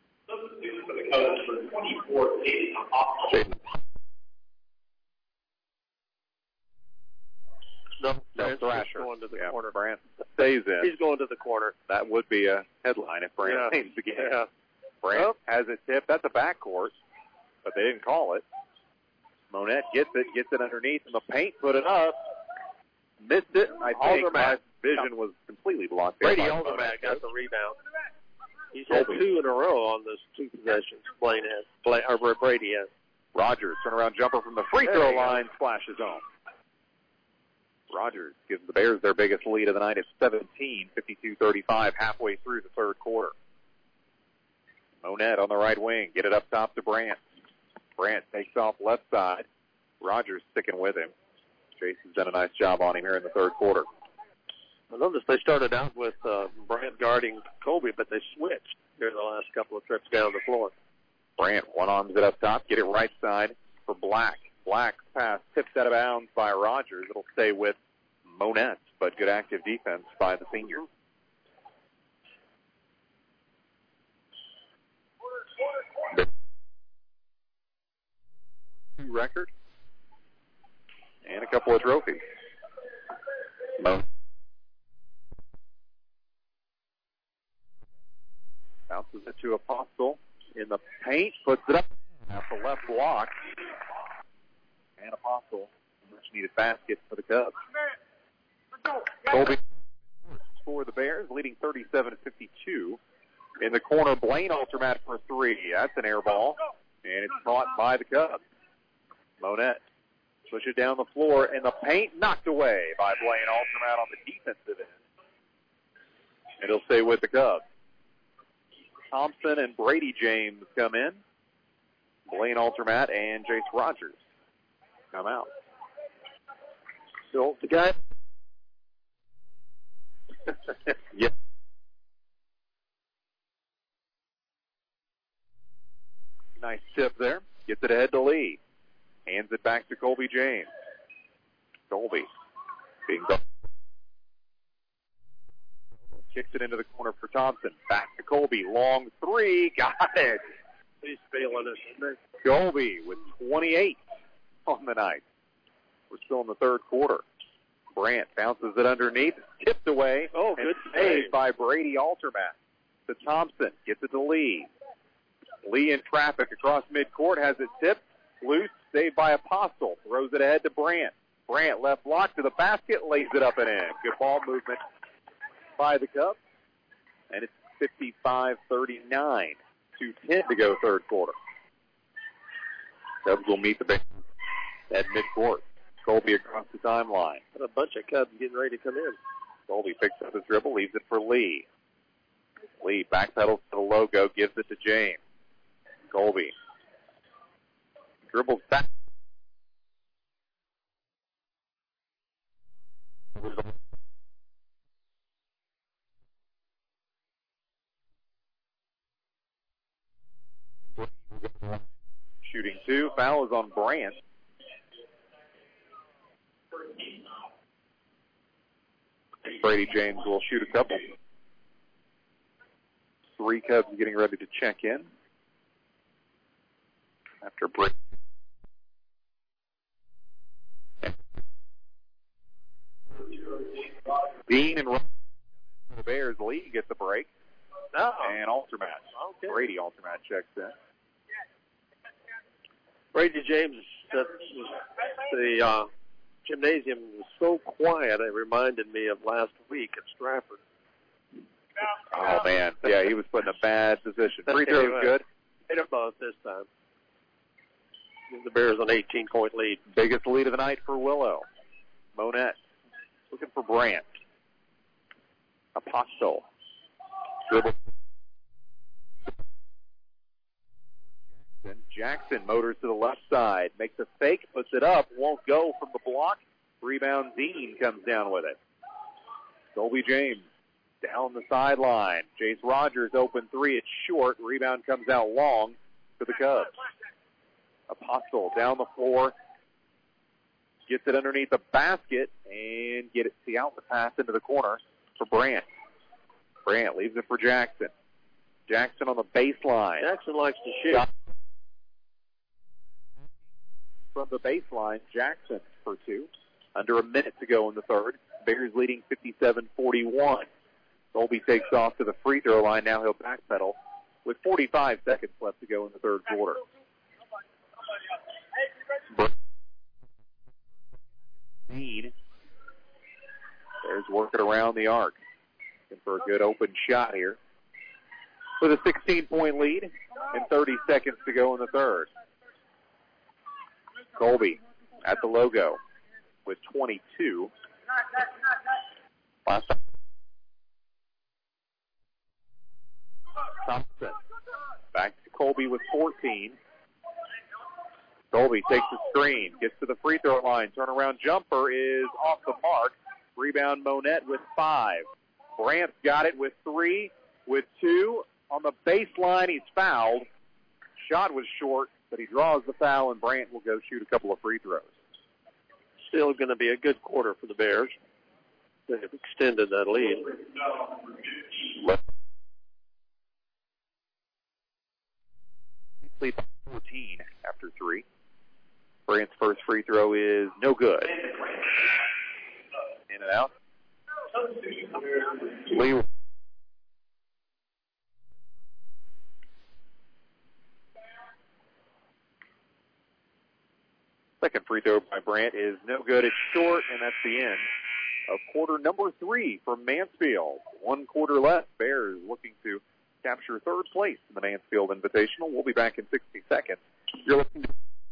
No, Thrasher going to the corner. Brant stays in. He's going to the corner. That would be a headline if Brant plays again. Yeah. Brant has it tipped. That's a backcourt, but they didn't call it. Monette gets it underneath in the paint, put it up. Missed it. I think my vision was completely blocked. Brady Altermatt got the rebound. He's had two in a row on those two possessions. Brady has. Rogers, turnaround jumper from the free throw line, splashes home. Rogers gives the Bears their biggest lead of the night at 17, 52-35, halfway through the third quarter. Monette on the right wing, get it up top to Brant. Brant takes off left side. Rogers sticking with him. Jason's done a nice job on him here in the third quarter. I noticed they started out with Brant guarding Colby, but they switched during the last couple of trips down the floor. Brant one-arms it up top, get it right side for Black. Black's pass tipped out of bounds by Rogers. It'll stay with Monette, but good active defense by the senior. Record and a couple of trophies. Bounces it to Apostle in the paint, puts it up at the left block, and Apostle, a much-needed basket for the Cubs. Colby for the Bears, leading 37-52. In the corner, Blaine Altermatt for three. That's an air ball, and it's caught by the Cubs. Monette push it down the floor, and the paint knocked away by Blaine Altermatt on the defensive end. And it'll stay with the Cubs. Thompson and Brady James come in. Blaine Altermatt and Jace Rogers come out. So the guy. Yeah. Nice tip there. Gets it ahead to Lee. Hands it back to Colby James. Colby being done. Kicks it into the corner for Thompson. Back to Colby. Long three. Got it. He's feeling it. Colby with 28 on the night. We're still in the third quarter. Brant bounces it underneath. Tipped away. Oh, good save by Brady Altermatt. To Thompson. Gets it to Lee. Lee in traffic across midcourt. Has it tipped. Loose. Saved by Apostle. Throws it ahead to Brant. Brant left block to the basket. Lays it up and in. Good ball movement by the Cubs. And it's 55-39. 2:10 to go third quarter. Cubs will meet the Bears at midcourt. Colby across the timeline. Got a bunch of Cubs getting ready to come in. Colby picks up his dribble, leaves it for Lee. Lee backpedals to the logo, gives it to James. Colby dribbles back. Shooting two. Foul is on Brant. Brady James will shoot a couple. 3 Cubs getting ready to check in after break. Dean and the Bears lead gets a break. And Altermatch. Okay. Brady Altermatch checks in. Brady James, the gymnasium was so quiet, it reminded me of last week at Stratford. Oh, man. Yeah, he was put in a bad position. Free throw was good. Hit them both this time. The Bears an 18-point lead. Biggest lead of the night for Willow. Monette looking for Brandt. Apostle. Dribble. Jackson motors to the left side. Makes a fake, puts it up, won't go from the block. Rebound, Dean comes down with it. Colby James down the sideline. Jace Rogers open 3. It's short. Rebound comes out long to the Cubs. Apostle down the floor. Gets it underneath the basket and get it the outlet pass into the corner for Brandt. Brandt leaves it for Jackson. Jackson on the baseline. Jackson likes to shoot. From the baseline, Jackson for 2. Under a minute to go in the third. Bears leading 57-41. Colby takes off to the free throw line. Now he'll backpedal with 45 seconds left to go in the third quarter. Dean. Bears working around the arc. Looking for a good open shot here. With a 16-point lead and 30 seconds to go in the third. Colby at the logo with 22. Last time. Thompson back to Colby with 14. Colby takes the screen, gets to the free throw line. Turnaround jumper is off the mark. Rebound Monette with 5. Brandt's got it with 3, with 2. On the baseline, he's fouled. Shot was short, but he draws the foul, and Brandt will go shoot a couple of free throws. Still going to be a good quarter for the Bears. They have extended that lead. Lead by 14 after 3. Brandt's first free throw is no good. In and out. Lee. Second free throw by Brandt is no good. It's short, and that's the end of quarter number 3 for Mansfield. 1 quarter left. Bears looking to capture third place in the Mansfield Invitational. We'll be back in 60 seconds. You're listening to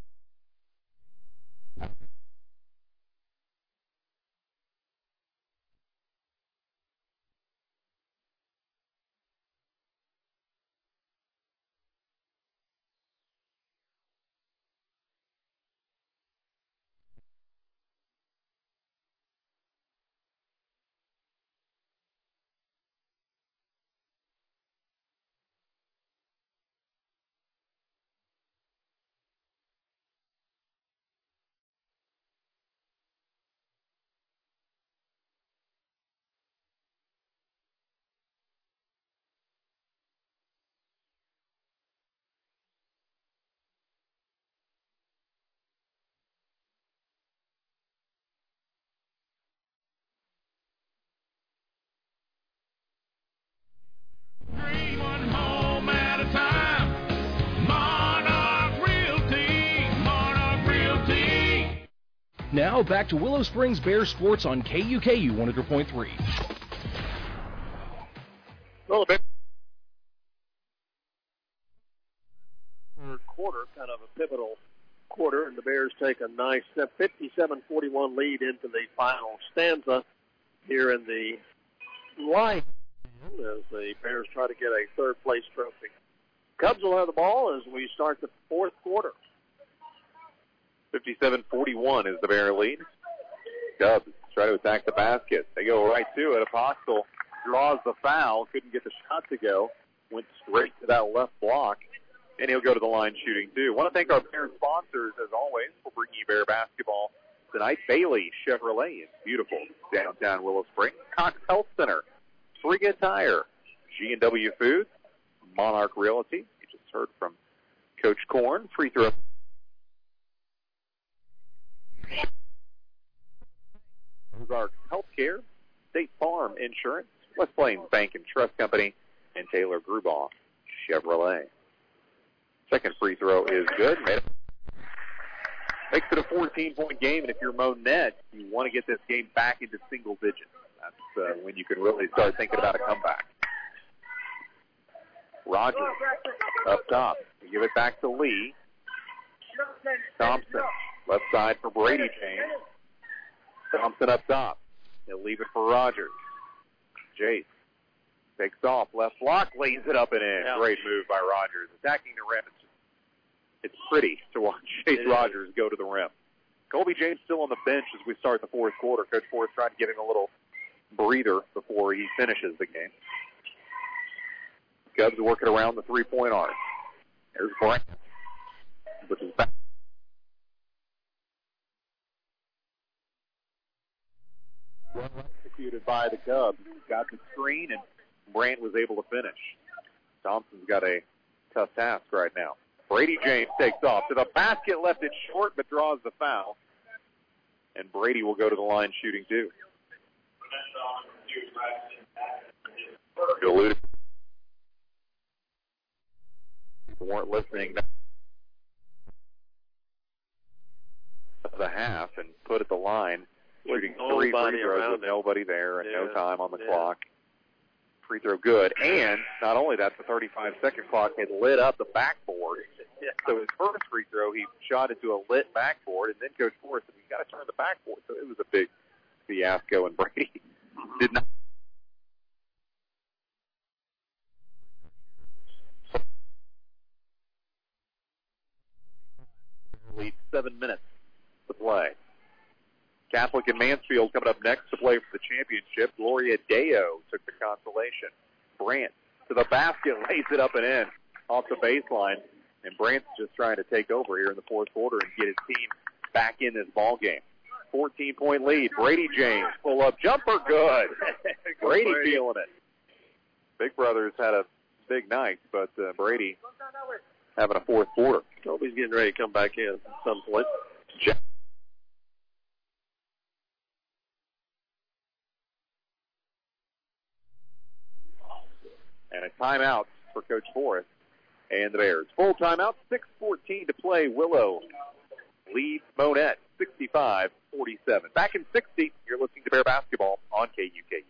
Now back to Willow Springs Bears sports on KUKU 100.3. Well, the third quarter, kind of a pivotal quarter, and the Bears take a nice 57-41 lead into the final stanza here in the line as the Bears try to get a third-place trophy. Cubs will have the ball as we start the fourth quarter. 57-41 is the Bear lead. Cubs try to attack the basket. They go right to it. Apostle draws the foul. Couldn't get the shot to go. Went straight to that left block. And he'll go to the line shooting, too. Want to thank our Bear sponsors, as always, for bringing you Bear basketball tonight. Bailey Chevrolet in beautiful downtown Willow Springs. Cox Health Center, Frigga Tire, G&W Foods, Monarch Realty. You just heard from Coach Korn. Free throw. Ozarks Healthcare, State Farm Insurance, West Plains Bank and Trust Company, and Taylor Grubaugh Chevrolet. Second free throw is good. Makes it a 14-point game, and if you're Monette, you want to get this game back into single digits. That's when you can really start thinking about a comeback. Rogers up top. We give it back to Lee. Thompson, left side for Brady James. Thompson up top. He'll leave it for Rogers. Jace takes off. Left block, lays it up and in. Great move by Rogers. Attacking the rim. It's pretty to watch Chase Rogers go to the rim. Colby James still on the bench as we start the fourth quarter. Coach Forrest trying to give him a little breather before he finishes the game. Cubs working around the three-point arc. There's Bryant, which is back. Well executed by the Cubs. Got the screen, and Brandt was able to finish. Thompson's got a tough task right now. Brady James takes off to the basket, left it short, but draws the foul. And Brady will go to the line shooting two. You weren't listening to the half and put at the line. Shooting three free throws with nobody there and no time on the clock. Free throw good. And not only that, the 35-second clock had lit up the backboard. So his first free throw, he shot into a lit backboard, and then Coach Forrest said, "You got to turn the backboard." So it was a big fiasco, and Brady did not. Lead 7 minutes to play. Catholic and Mansfield coming up next to play for the championship. Gloria Deo took the consolation. Brandt to the basket, lays it up and in off the baseline. And Brandt's just trying to take over here in the fourth quarter and get his team back in this ball game. 14-point lead. Brady James, pull-up jumper, good. Brady feeling it. Big Brothers had a big night, but Brady having a fourth quarter. Kobe's getting ready to come back in at some point. And a timeout for Coach Forrest and the Bears. Full timeout, 6:14 to play. Willow leads Monette 65-47. Back in 60, you're listening to Bear Basketball on KUKU.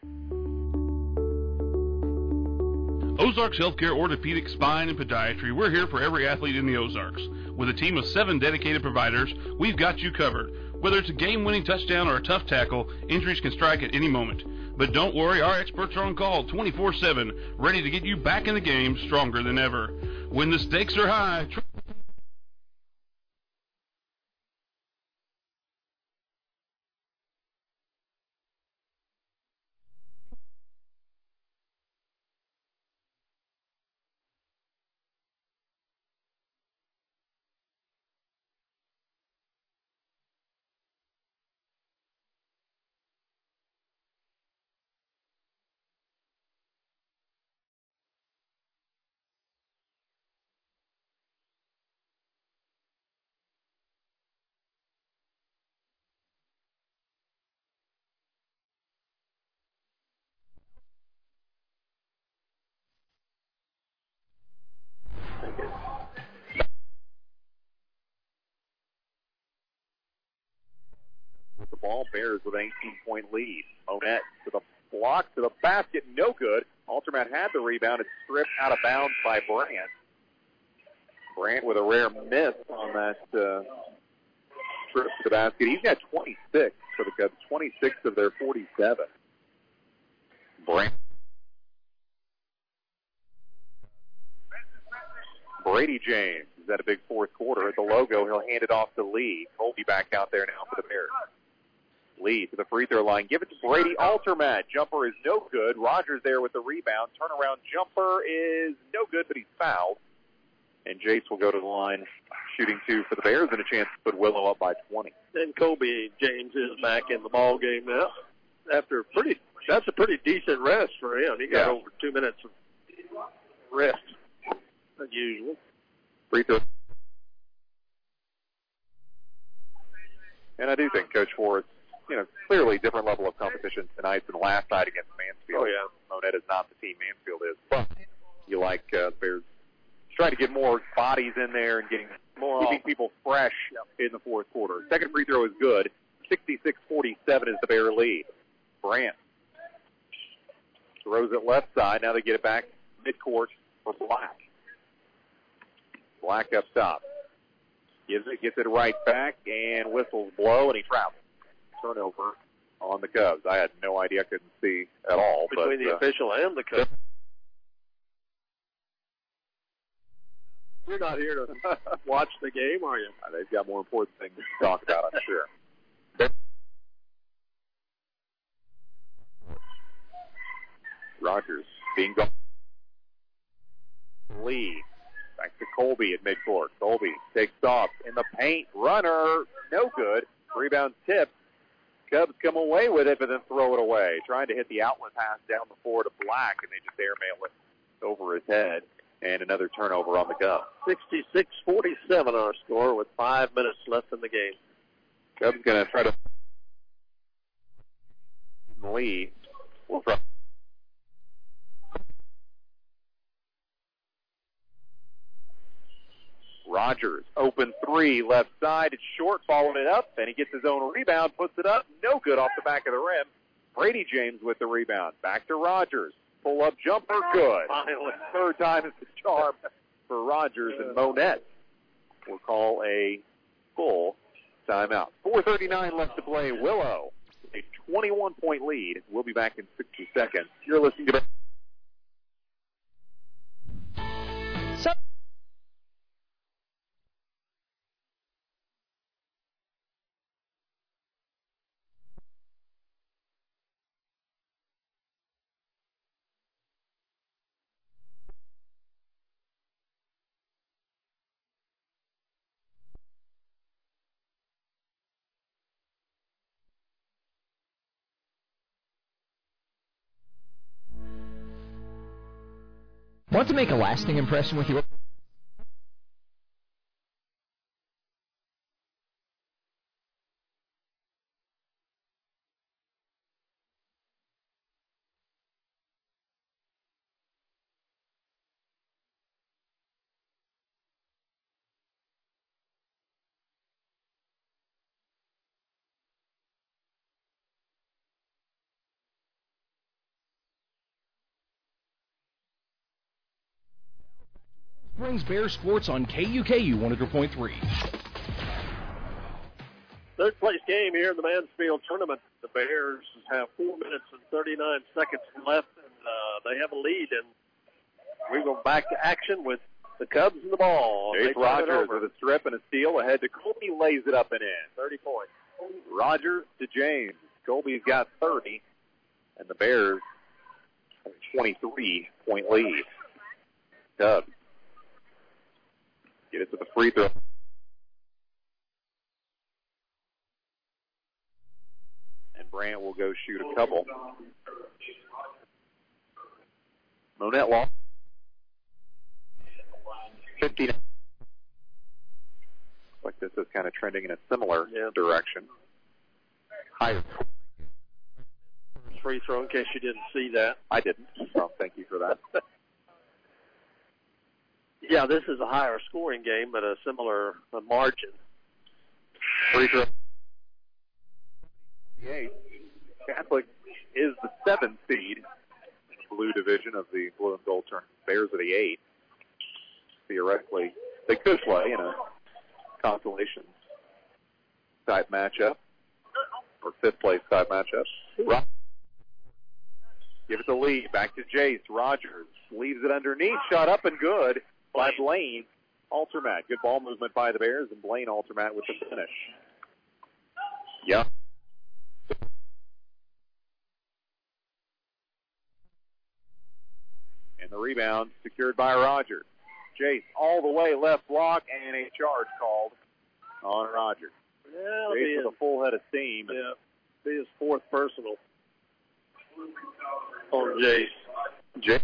Ozarks Healthcare Orthopedic Spine and Podiatry. We're here for every athlete in the Ozarks. With a team of 7 dedicated providers, we've got you covered. Whether it's a game-winning touchdown or a tough tackle, injuries can strike at any moment. But don't worry, our experts are on call 24/7, ready to get you back in the game stronger than ever. When the stakes are high... With the ball, Bears with an 18-point lead. Monette to the block, to the basket, no good. Altermat had the rebound. It's stripped out of bounds by Brandt. Brandt with a rare miss on that trip to the basket. He's got 26 for the Cubs, 26 of their 47. Brandt. Brady James is at a big fourth quarter. At the logo, he'll hand it off to Lee. Colby back out there now for the Bears. Lee to the free throw line. Give it to Brady Altermat. Jumper is no good. Rogers there with the rebound. Turnaround jumper is no good, but he's fouled. And Jace will go to the line shooting 2 for the Bears and a chance to put Willow up by 20. And Kobe James is back in the ball game now. That's a pretty decent rest for him. He got over 2 minutes of rest, as usual. Free throw. And I do think Coach Forrest, clearly different level of competition tonight than last night against Mansfield. Oh, yeah. Monette is not the team Mansfield is. But you like Bears trying to get more bodies in there and keeping people fresh in the fourth quarter. Second free throw is good. 66-47 is the Bear lead. Brandt throws it left side. Now they get it back midcourt for Black. Black up top. Gets it right back, and whistles blow, and he travels. Turnover on the Cubs. I had no idea. I couldn't see at all. Between the official and the Cubs. You're not here to watch the game, are you? They've got more important things to talk about, I'm sure. Rogers being gone. Lee. Back to Colby at midcourt. Colby takes off in the paint. Runner, no good. Rebound tip. Cubs come away with it, but then throw it away. Trying to hit the outlet pass down the floor to Black, and they just airmail it over his head. And another turnover on the Cubs. 66-47 our score with 5 minutes left in the game. Cubs going to try to lead. We'll try. Rogers, open 3, left side. It's short, followed it up, and he gets his own rebound, puts it up. No good off the back of the rim. Brady James with the rebound. Back to Rogers. Pull-up jumper, good. Finally. Third time is the charm for Rogers, and Monette will call a full timeout. 4:39 left to play. Willow, a 21-point lead. We'll be back in 60 seconds. You're listening to... Want to make a lasting impression with your... Springs Bears Sports on KUKU 100.3. Third place game here in the Mansfield tournament. The Bears have 4 minutes and 39 seconds left, and they have a lead. And we go back to action with the Cubs in the ball. Chase Rogers with a strip and a steal ahead to Colby, lays it up and in. 30 points. Rogers to James. Colby's got 30, and the Bears have a 23-point lead. Cubs get it to the free throw. And Brandt will go shoot a couple. Monette lost. 15. Like this is kind of trending in a similar direction. Higher. Free throw in case you didn't see that. I didn't, so thank you for that. Yeah, this is a higher scoring game, but a similar margin. Free throw. Catholic is the 7th seed in the blue division of the blue and gold tournament. Bears are the 8th. Theoretically, they could play in a consolation type matchup or 5th place type matchup. Give it the lead. Back to Jace. Rogers leaves it underneath. Shot up and good by Blaine Altermat. Good ball movement by the Bears, and Blaine Altermat with the finish. Yeah. And the rebound secured by Rogers. Jace all the way left block, and a charge called on Rogers. Yeah, Jace with a full head of steam. Yeah, be his fourth personal on Jace. Jace.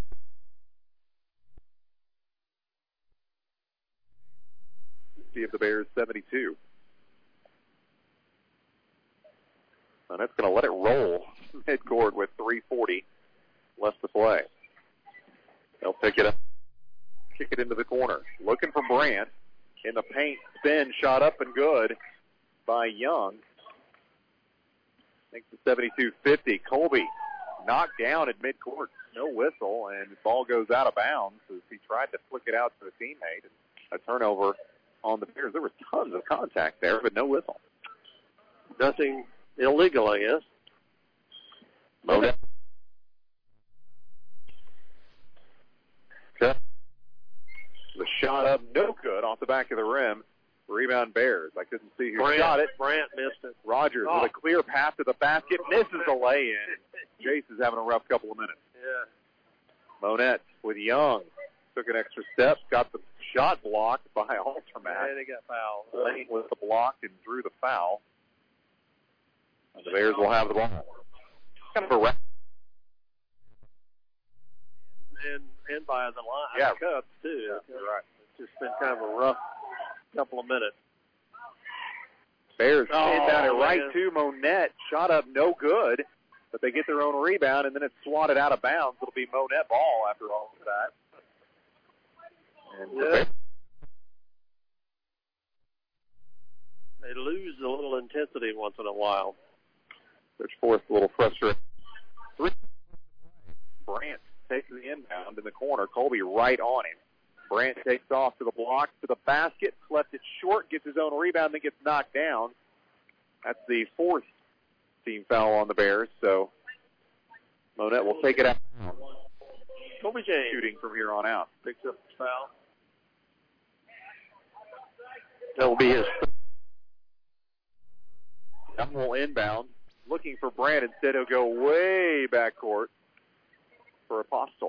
See if the Bears 72. And that's going to let it roll midcourt with 3:40 left to play. They'll pick it up, kick it into the corner. Looking for Brandt in the paint. Spin, shot up and good by Young. Makes the 72-50. Colby knocked down at midcourt. No whistle, and the ball goes out of bounds as he tried to flick it out to a teammate. A turnover on the Bears. There was tons of contact there, but no whistle. Nothing illegal, I guess. Monette. The shot up, no good, off the back of the rim. Rebound Bears. I couldn't see who shot it. Brandt missed it. Rogers with a clear pass to the basket, misses the lay-in. Jace is having a rough couple of minutes. Yeah. Monette with Young. Took an extra step, got the shot blocked by Altermat. And he got fouled. Lane with the block and drew the foul. And the Bears will have the ball. Kind of a wrap. And by the line. Yeah. Cubs, too. Yeah, you're right. It's just been kind of a rough couple of minutes. Bears stand down at right man. to Monette. Shot up no good, but they get their own rebound, and then it's swatted out of bounds. It'll be Monette ball after all of that. And they lose a little intensity once in a while. There's fourth a little frustrating. Brandt takes the inbound in the corner. Colby right on him. Brandt takes off to the block, to the basket, left it short, gets his own rebound, then gets knocked down. That's the fourth team foul on the Bears, so Monette will take it out. Colby James shooting from here on out. Picks up the foul. That will be his. Young will inbound, looking for Brandt. Instead, he'll go way back court for Apostle.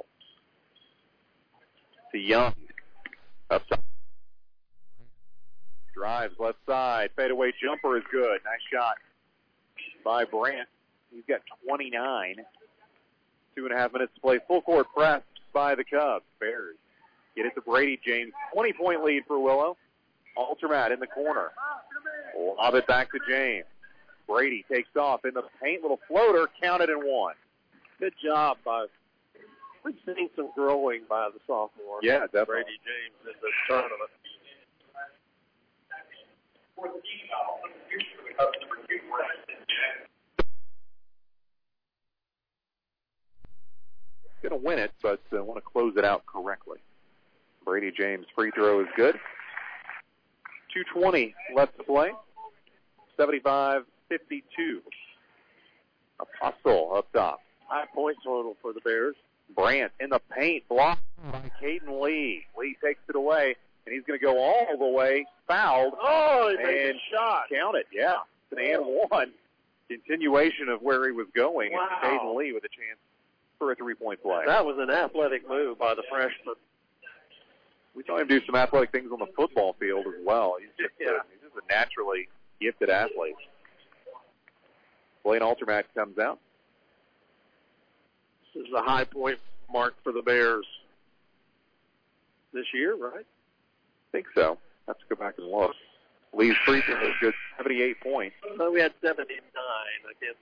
To Young. Up top. Drives left side. Fadeaway jumper is good. Nice shot by Brandt. He's got 29. 2.5 minutes to play. Full court press by the Cubs. Bears get it to Brady James. 20-point lead for Willow. Altermat in the corner. Lob it back to James. Brady takes off in the paint. Little floater. Counted and one. Good job by. We've seen some growing by the sophomore. Yeah, definitely. Brady James in this tournament. Going to win it, but want to close it out correctly. Brady James' free throw is good. 2:20 left to play. 75-52. Apostle up top. High point total for the Bears. Brandt in the paint, blocked by Caden Lee. Lee takes it away, and he's going to go all the way, fouled. Oh, he made a shot. Count it, yeah. It's an and one. Continuation of where he was going. Wow. And Caden Lee with a chance for a three-point play. That was an athletic move by the freshman. We saw him do some athletic things on the football field as well. He's just a naturally gifted athlete. Blaine Altermat comes out. This is the high point mark for the Bears this year, right? I think so. Have to go back and look. Lee's free throw is good, 78 points. No, we had 79 against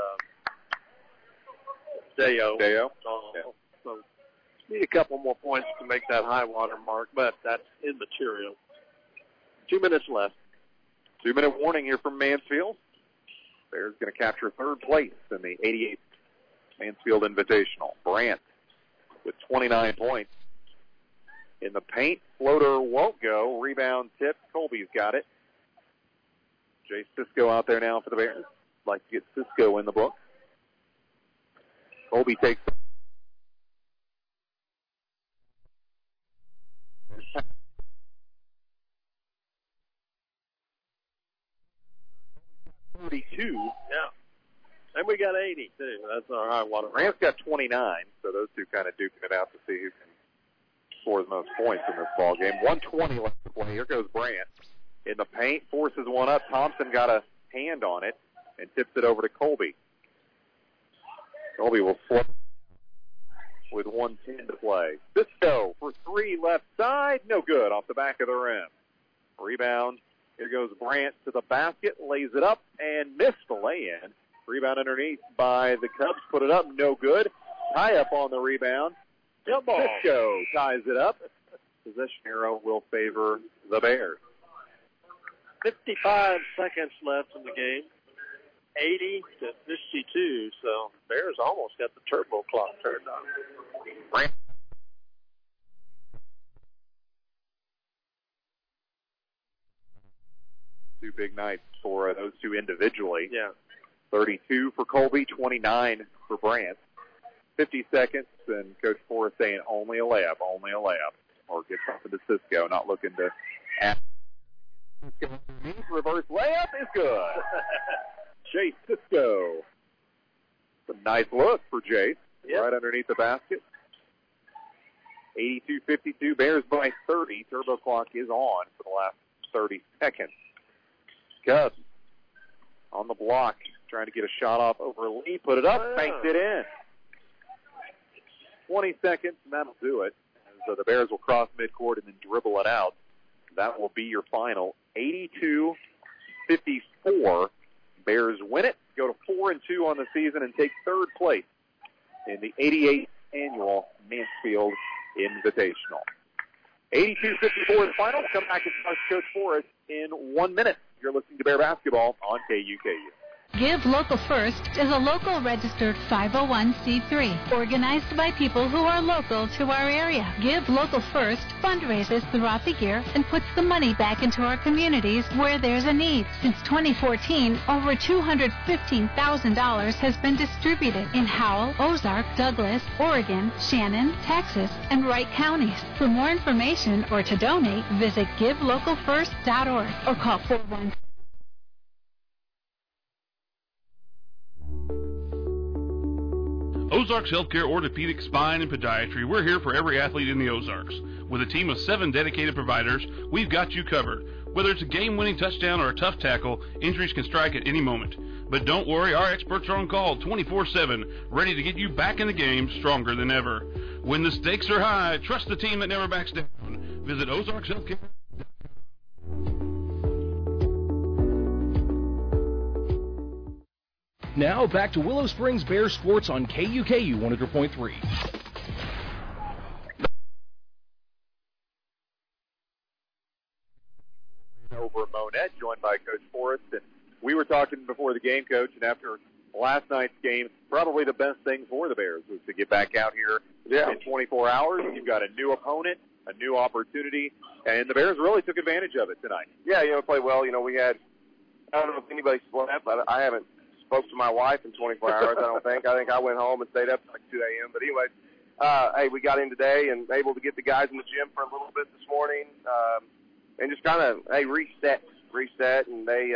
Deo. Yeah. So need a couple more points to make that high water mark, but that's immaterial. 2 minutes left. 2-minute warning here from Mansfield. Bears going to capture third place in the 88th Mansfield Invitational. Brandt with 29 points. In the paint, floater won't go. Rebound tip. Colby's got it. Jay Cisco out there now for the Bears. Like to get Cisco in the book. Colby takes 32. Yeah. And we got 80, too. That's our high water. Rams got 29, so those two kind of duking it out to see who can scores the most points in this ball game. 1:20 left to play. Here goes Brandt in the paint, forces one up. Thompson got a hand on it and tips it over to Colby. Colby will flip with 1:10 to play. Cisco for three left side. No good off the back of the rim. Rebound. Here goes Brandt to the basket, lays it up, and missed the lay-in. Rebound underneath by the Cubs. Put it up. No good. Tie up on the rebound. Cisco ties it up. Possession arrow will favor the Bears. 55 seconds left in the game. 80-52, so Bears almost got the turbo clock turned on. Two big nights for those two individually. Yeah. 32 for Colby, 29 for Brandt. 50 seconds, and Coach Forrest saying only a layup. Or get something to Cisco, not looking to ask. Reverse layup is good. Chase Cisco. It's a nice look for Chase. Yep. Right underneath the basket. 82-52, Bears by 30. Turbo clock is on for the last 30 seconds. Cubs on the block, trying to get a shot off over Lee. Put it up, banks it in. 20 seconds, and that'll do it. So the Bears will cross midcourt and then dribble it out. That will be your final. 82-54. Bears win it, go to 4-2 on the season, and take third place in the 88th annual Mansfield Invitational. 82-54 the final. Come back and start Coach Forrest in 1 minute. You're listening to Bear Basketball on KUKU. Give Local First is a local registered 501c3 organized by people who are local to our area. Give Local First fundraises throughout the year and puts the money back into our communities where there's a need. Since 2014, over $215,000 has been distributed in Howell, Ozark, Douglas, Oregon, Shannon, Texas, and Wright counties. For more information or to donate, visit givelocalfirst.org or call 417. Ozarks Healthcare Orthopedic Spine and Podiatry. We're here for every athlete in the Ozarks. With a team of 7 dedicated providers, we've got you covered. Whether it's a game-winning touchdown or a tough tackle, injuries can strike at any moment. But don't worry, our experts are on call 24/7, ready to get you back in the game stronger than ever. When the stakes are high, trust the team that never backs down. Visit Ozarks Healthcare. Now back to Willow Springs Bears Sports on KUKU 100.3. Over Monette, joined by Coach Forrest. And we were talking before the game, Coach, and after last night's game, probably the best thing for the Bears was to get back out here in 24 hours. You've got a new opponent, a new opportunity, and the Bears really took advantage of it tonight. Yeah, played well. We had, I don't know if anybody slept, but I haven't spoke to my wife in 24 hours, I don't think. I think I went home and stayed up till like 2 a.m. But anyway, hey, we got in today and able to get the guys in the gym for a little bit this morning and just kind of, reset. And they,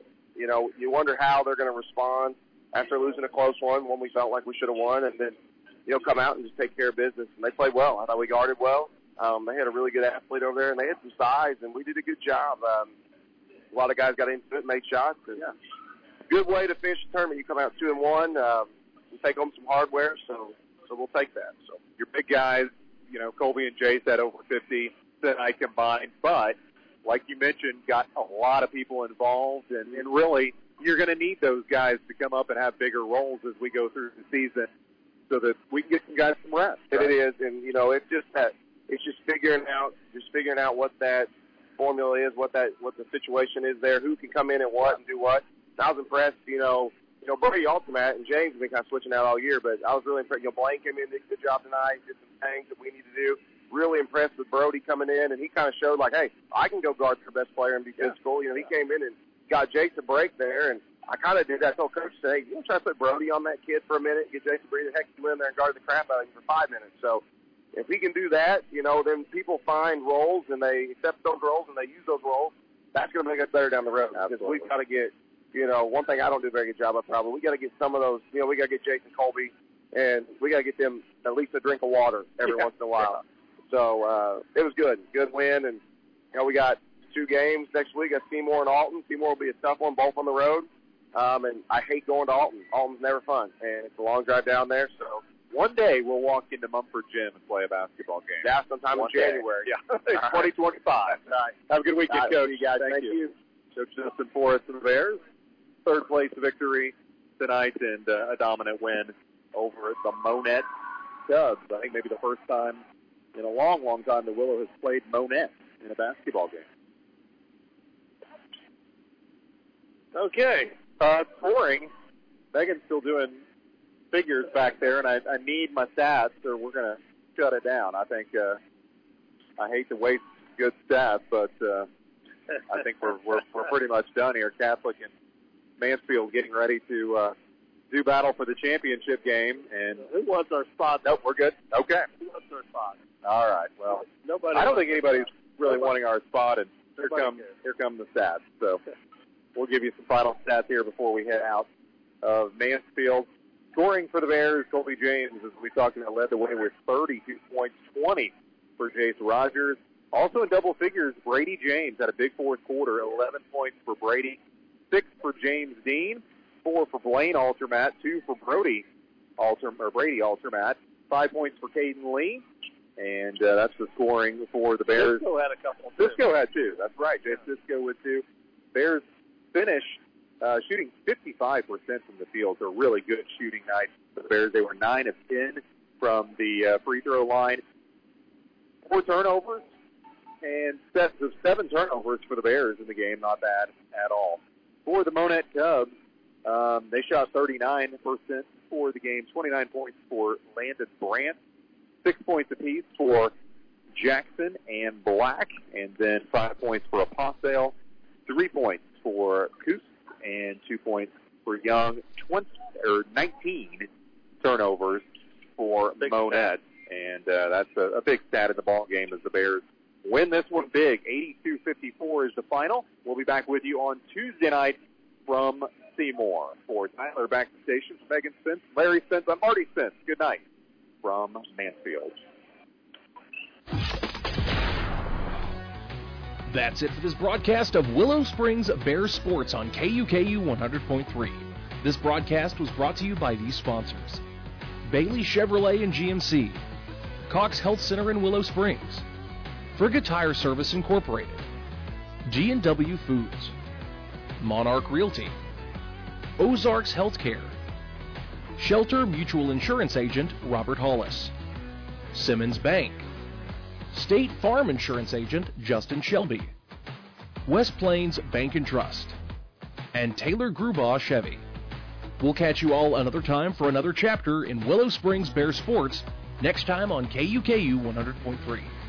you wonder how they're going to respond after losing a close one we felt like we should have won, and then, come out and just take care of business. And they played well. I thought we guarded well. They had a really good athlete over there, and they had some size, and we did a good job. A lot of guys got into it and made shots. And, good way to finish the tournament. You come out 2-1, you take home some hardware, so we'll take that. So your big guys, Colby and Jace had over 50 tonight combined, but like you mentioned, got a lot of people involved, and really you're going to need those guys to come up and have bigger roles as we go through the season, so that we can get some guys some rest. Right? It is, and it's just that it's just figuring out what that formula is, what the situation is there, who can come in and what and do what. I was impressed, Brody Ultimate and James have been kind of switching out all year, but I was really impressed. Blaine came in and did a good job tonight, did some things that we need to do. Really impressed with Brody coming in, and he kind of showed like, hey, I can go guard for the best player and be physical. He came in and got Jake to break there, and I kind of did that. I told Coach, hey, you want to try to put Brody on that kid for a minute, get Jake to breathe, heck, he went in there and guarded the crap out of him for 5 minutes. So if he can do that, then people find roles, and they accept those roles, and they use those roles. That's going to make us better down the road. Because we've got to get, one thing I don't do a very good job of probably, we got to get some of those, we got to get Jason Colby, and we got to get them at least a drink of water every once in a while. So it was good. Good win. And, we got 2 games next week. Got Seymour and Alton. Seymour will be a tough one, both on the road. And I hate going to Alton. Alton's never fun. And it's a long drive down there. So one day we'll walk into Mumford Gym and play a basketball game. Yeah, sometime in January. Yeah, 2025. Right. Have a good weekend, Coach. You guys. Thank you. Coach Justin Forrest and the Bears. Third place victory tonight and a dominant win over the Monette Cubs. I think maybe the first time in a long, long time the Willow has played Monette in a basketball game. Okay. Scoring. Megan's still doing figures back there, and I need my stats, or we're going to shut it down. I think I hate to waste good stats, but I think we're pretty much done here. Catholic and Mansfield getting ready to do battle for the championship game. And who wants our spot? Nope, we're good. Okay. Who wants our spot? All right. Well, nobody. I don't think anybody's really wanting our spot, and here come the stats. So we'll give you some final stats here before we head out of Mansfield. Scoring for the Bears, Colby James, as we talked about, led the way with 32 points, 20 for Jace Rogers. Also in double figures, Brady James had a big fourth quarter, 11 points for Brady, 6 for James Dean, 4 for Blaine Altermat, 2 for Brady Altermat, 5 points for Caden Lee, and that's the scoring for the Bears. Cisco had a couple. Cisco had 2. That's right. Cisco with 2. Bears finished shooting 55% from the field. So a really good shooting night for the Bears. They were 9 of 10 from the free throw line. 4 turnovers and 7 turnovers for the Bears in the game. Not bad at all. For the Monette Cubs, they shot 39% for the game. 29 points for Landon Brandt. 6 points apiece for Jackson and Black. And then 5 points for Apostale. 3 points for Coos. And 2 points for Young. 19 turnovers for Monette. And that's a big stat in the ball game as the Bears win this one big. 82-54 is the final. We'll be back with you on Tuesday night from Seymour. For Tyler back to the station, Megan Spence, Larry Spence, I'm Marty Spence. Good night from Mansfield. That's it for this broadcast of Willow Springs Bears Sports on KUKU 100.3. This broadcast was brought to you by these sponsors: Bailey Chevrolet and GMC, Cox Health Center in Willow Springs, Frigga Tire Service Incorporated, G&W Foods, Monarch Realty, Ozarks Healthcare, Shelter Mutual Insurance Agent Robert Hollis, Simmons Bank, State Farm Insurance Agent Justin Shelby, West Plains Bank and Trust, and Taylor Grubaugh Chevy. We'll catch you all another time for another chapter in Willow Springs Bears Sports next time on KUKU 100.3.